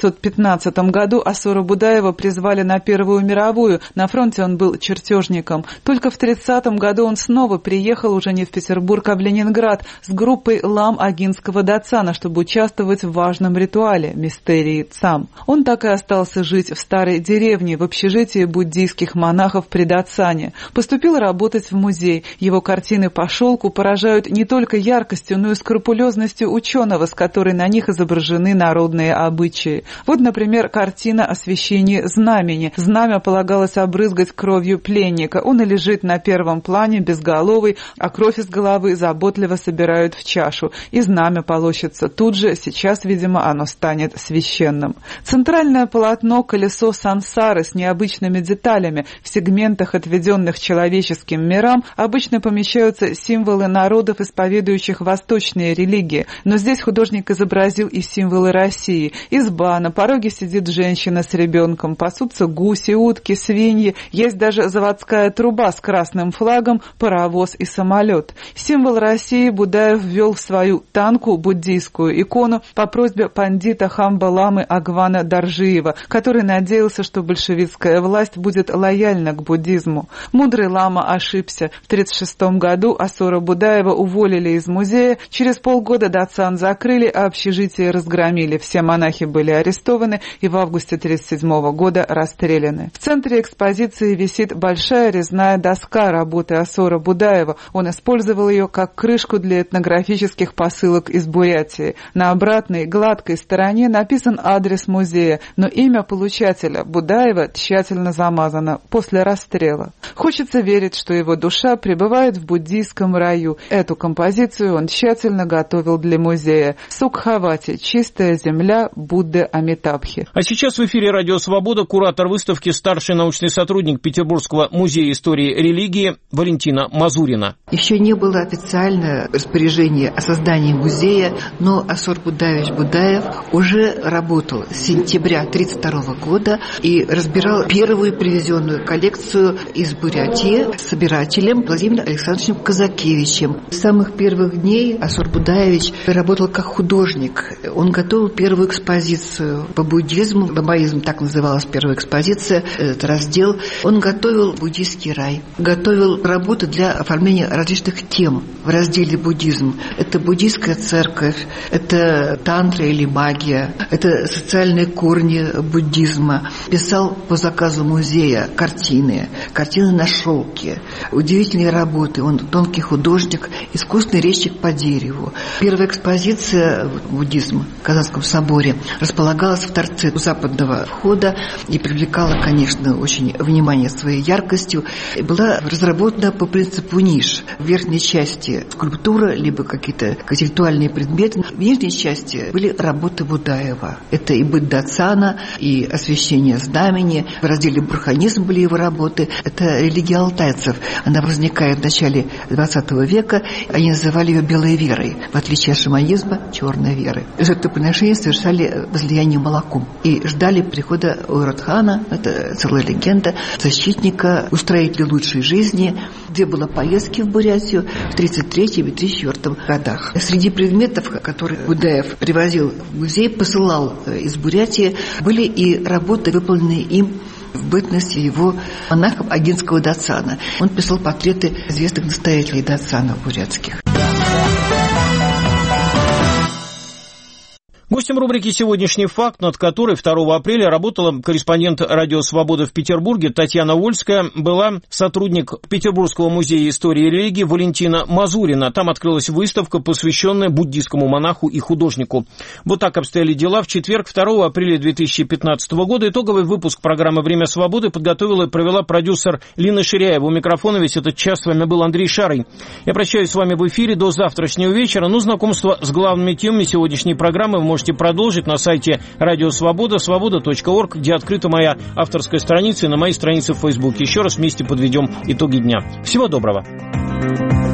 Speaker 3: 1915 году Асора Будаева призвали на Первую мировую, на фронте он был чертежником. Только в 1930 году он снова приехал уже не в Петербург, а в Ленинград с группой лам Агинского Дацана, чтобы участвовать в важном ритуале – мистерии Цам. Он так и остался жить в старой деревне, в общежитии буддийских монахов при Дацане. Поступил работать в музей. Его картины по шелку поражают не только яркостью, но и скрупулезностью ученого, с которой на них изображены народные обычаи. Вот, например, картина «Освящение знамени». Знамя полагалось обрызгать кровью пленника. Он и лежит на первом плане, безголовый, а кровь из головы заботливо собирают в чашу. И знамя полощется тут же, сейчас, видимо, оно станет священным. Центральное полотно «Колесо сансары» с необычными деталями. В сегментах, отведенных человеческим мирам, обычно помещаются символы народов, исповедующих восточные религии. Но здесь художник изобразил и символы России. Изба, на пороге сидит женщина с ребенком, пасутся гуси, утки, свиньи. Есть даже заводская труба с красным флагом, паровоз и самолет. Символ России Будаев ввел в свою танку, буддийскую икону, по просьбе пандита Хамба-ламы Агвана Даржиева, который надеялся, что большевистская власть будет лояльна к буддизму. Мудрый лама ошибся. В 1936 году Асора Будаева уволили из музея, через полгода Дацан закрыли, а общежитие разгромили. Все монахи были арестованы и в августе 1937 года расстреляны. В центре экспозиции висит большая резная доска работы Асора Будаева. Он использовал ее как крышку для этнографических посылок из Бурятии. На обратной, гладкой стороне написан адрес музея, но имя получателя Будаева тщательно замазано после расстрела. Хочется верить, что его душа пребывает в буддийском раю. Эту композицию он тщательно готовил для музея. Сукхавати – чистая земля Будды Амитабхи.
Speaker 2: А сейчас в эфире «Радио Свобода» куратор выставки, старший научный сотрудник Петербургского музея истории и религии Валентина Мазурина.
Speaker 7: Еще не было официального распоряжения о создании музея, но Асор Будаевич Будаев уже работал с сентября 1932 года и разбирал первую привезенную коллекцию из Бурятии с собирателем Владимиром Александровичем Казакевичем. С самых первых дней Асор Будаевич работал как художник. Он готовил первую экспозицию по буддизму, бабаизм, так называлась первая экспозиция, этот раздел. Он готовил буддийский рай, готовил работы для оформления различных тем в разделе буддизм. Это буддийская церковь, это тантра или магия, это социальные корни буддизма. Писал по заказу музея картины на шелке, удивительные работы. Он тонкий художник, искусный резчик по дереву. Первая экспозиция буддизма в Казанском соборе располагалась в торце у западного входа и привлекала, конечно, очень внимание своей яркостью. Была разработана разработана по принципу ниш. В верхней части скульптура, либо какие-то концептуальные предметы. В нижней части были работы Будаева. Это и быт Дацана, и освящение знамени. В разделе браханизм были его работы. Это религия алтайцев. Она возникает в начале 20 века. Они называли ее белой верой, в отличие от шаманизма – черной верой. Жертвоприношения совершали возлияние молоком и ждали прихода Ойрат-хана, это целая легенда, защитника, устроителя лучшей жизни, где было поездки в Бурятию в 1933 и 1934 годах. Среди предметов, которые Будаев привозил в музей, посылал из Бурятии, были и работы, выполненные им в бытности его монахом Агинского Дацана. Он писал портреты известных настоятелей Дацанов бурятских.
Speaker 2: Гостем рубрики «Сегодняшний факт», над которой 2 апреля работала корреспондент «Радио Свобода» в Петербурге Татьяна Вольская, была сотрудник Петербургского музея истории и религии Валентина Мазурина. Там открылась выставка, посвященная буддийскому монаху и художнику. Вот так обстояли дела. В четверг, 2 апреля 2015 года, итоговый выпуск программы «Время свободы» подготовила и провела продюсер Лина Ширяева. У микрофона весь этот час с вами был Андрей Шарый. Я прощаюсь с вами в эфире до завтрашнего вечера. Знакомство с главными темами сегодняшней программы вы можете продолжить на сайте Радио Свобода, свобода.орг, где открыта моя авторская страница, и на моей странице в Фейсбуке. Еще раз вместе подведем итоги дня. Всего доброго.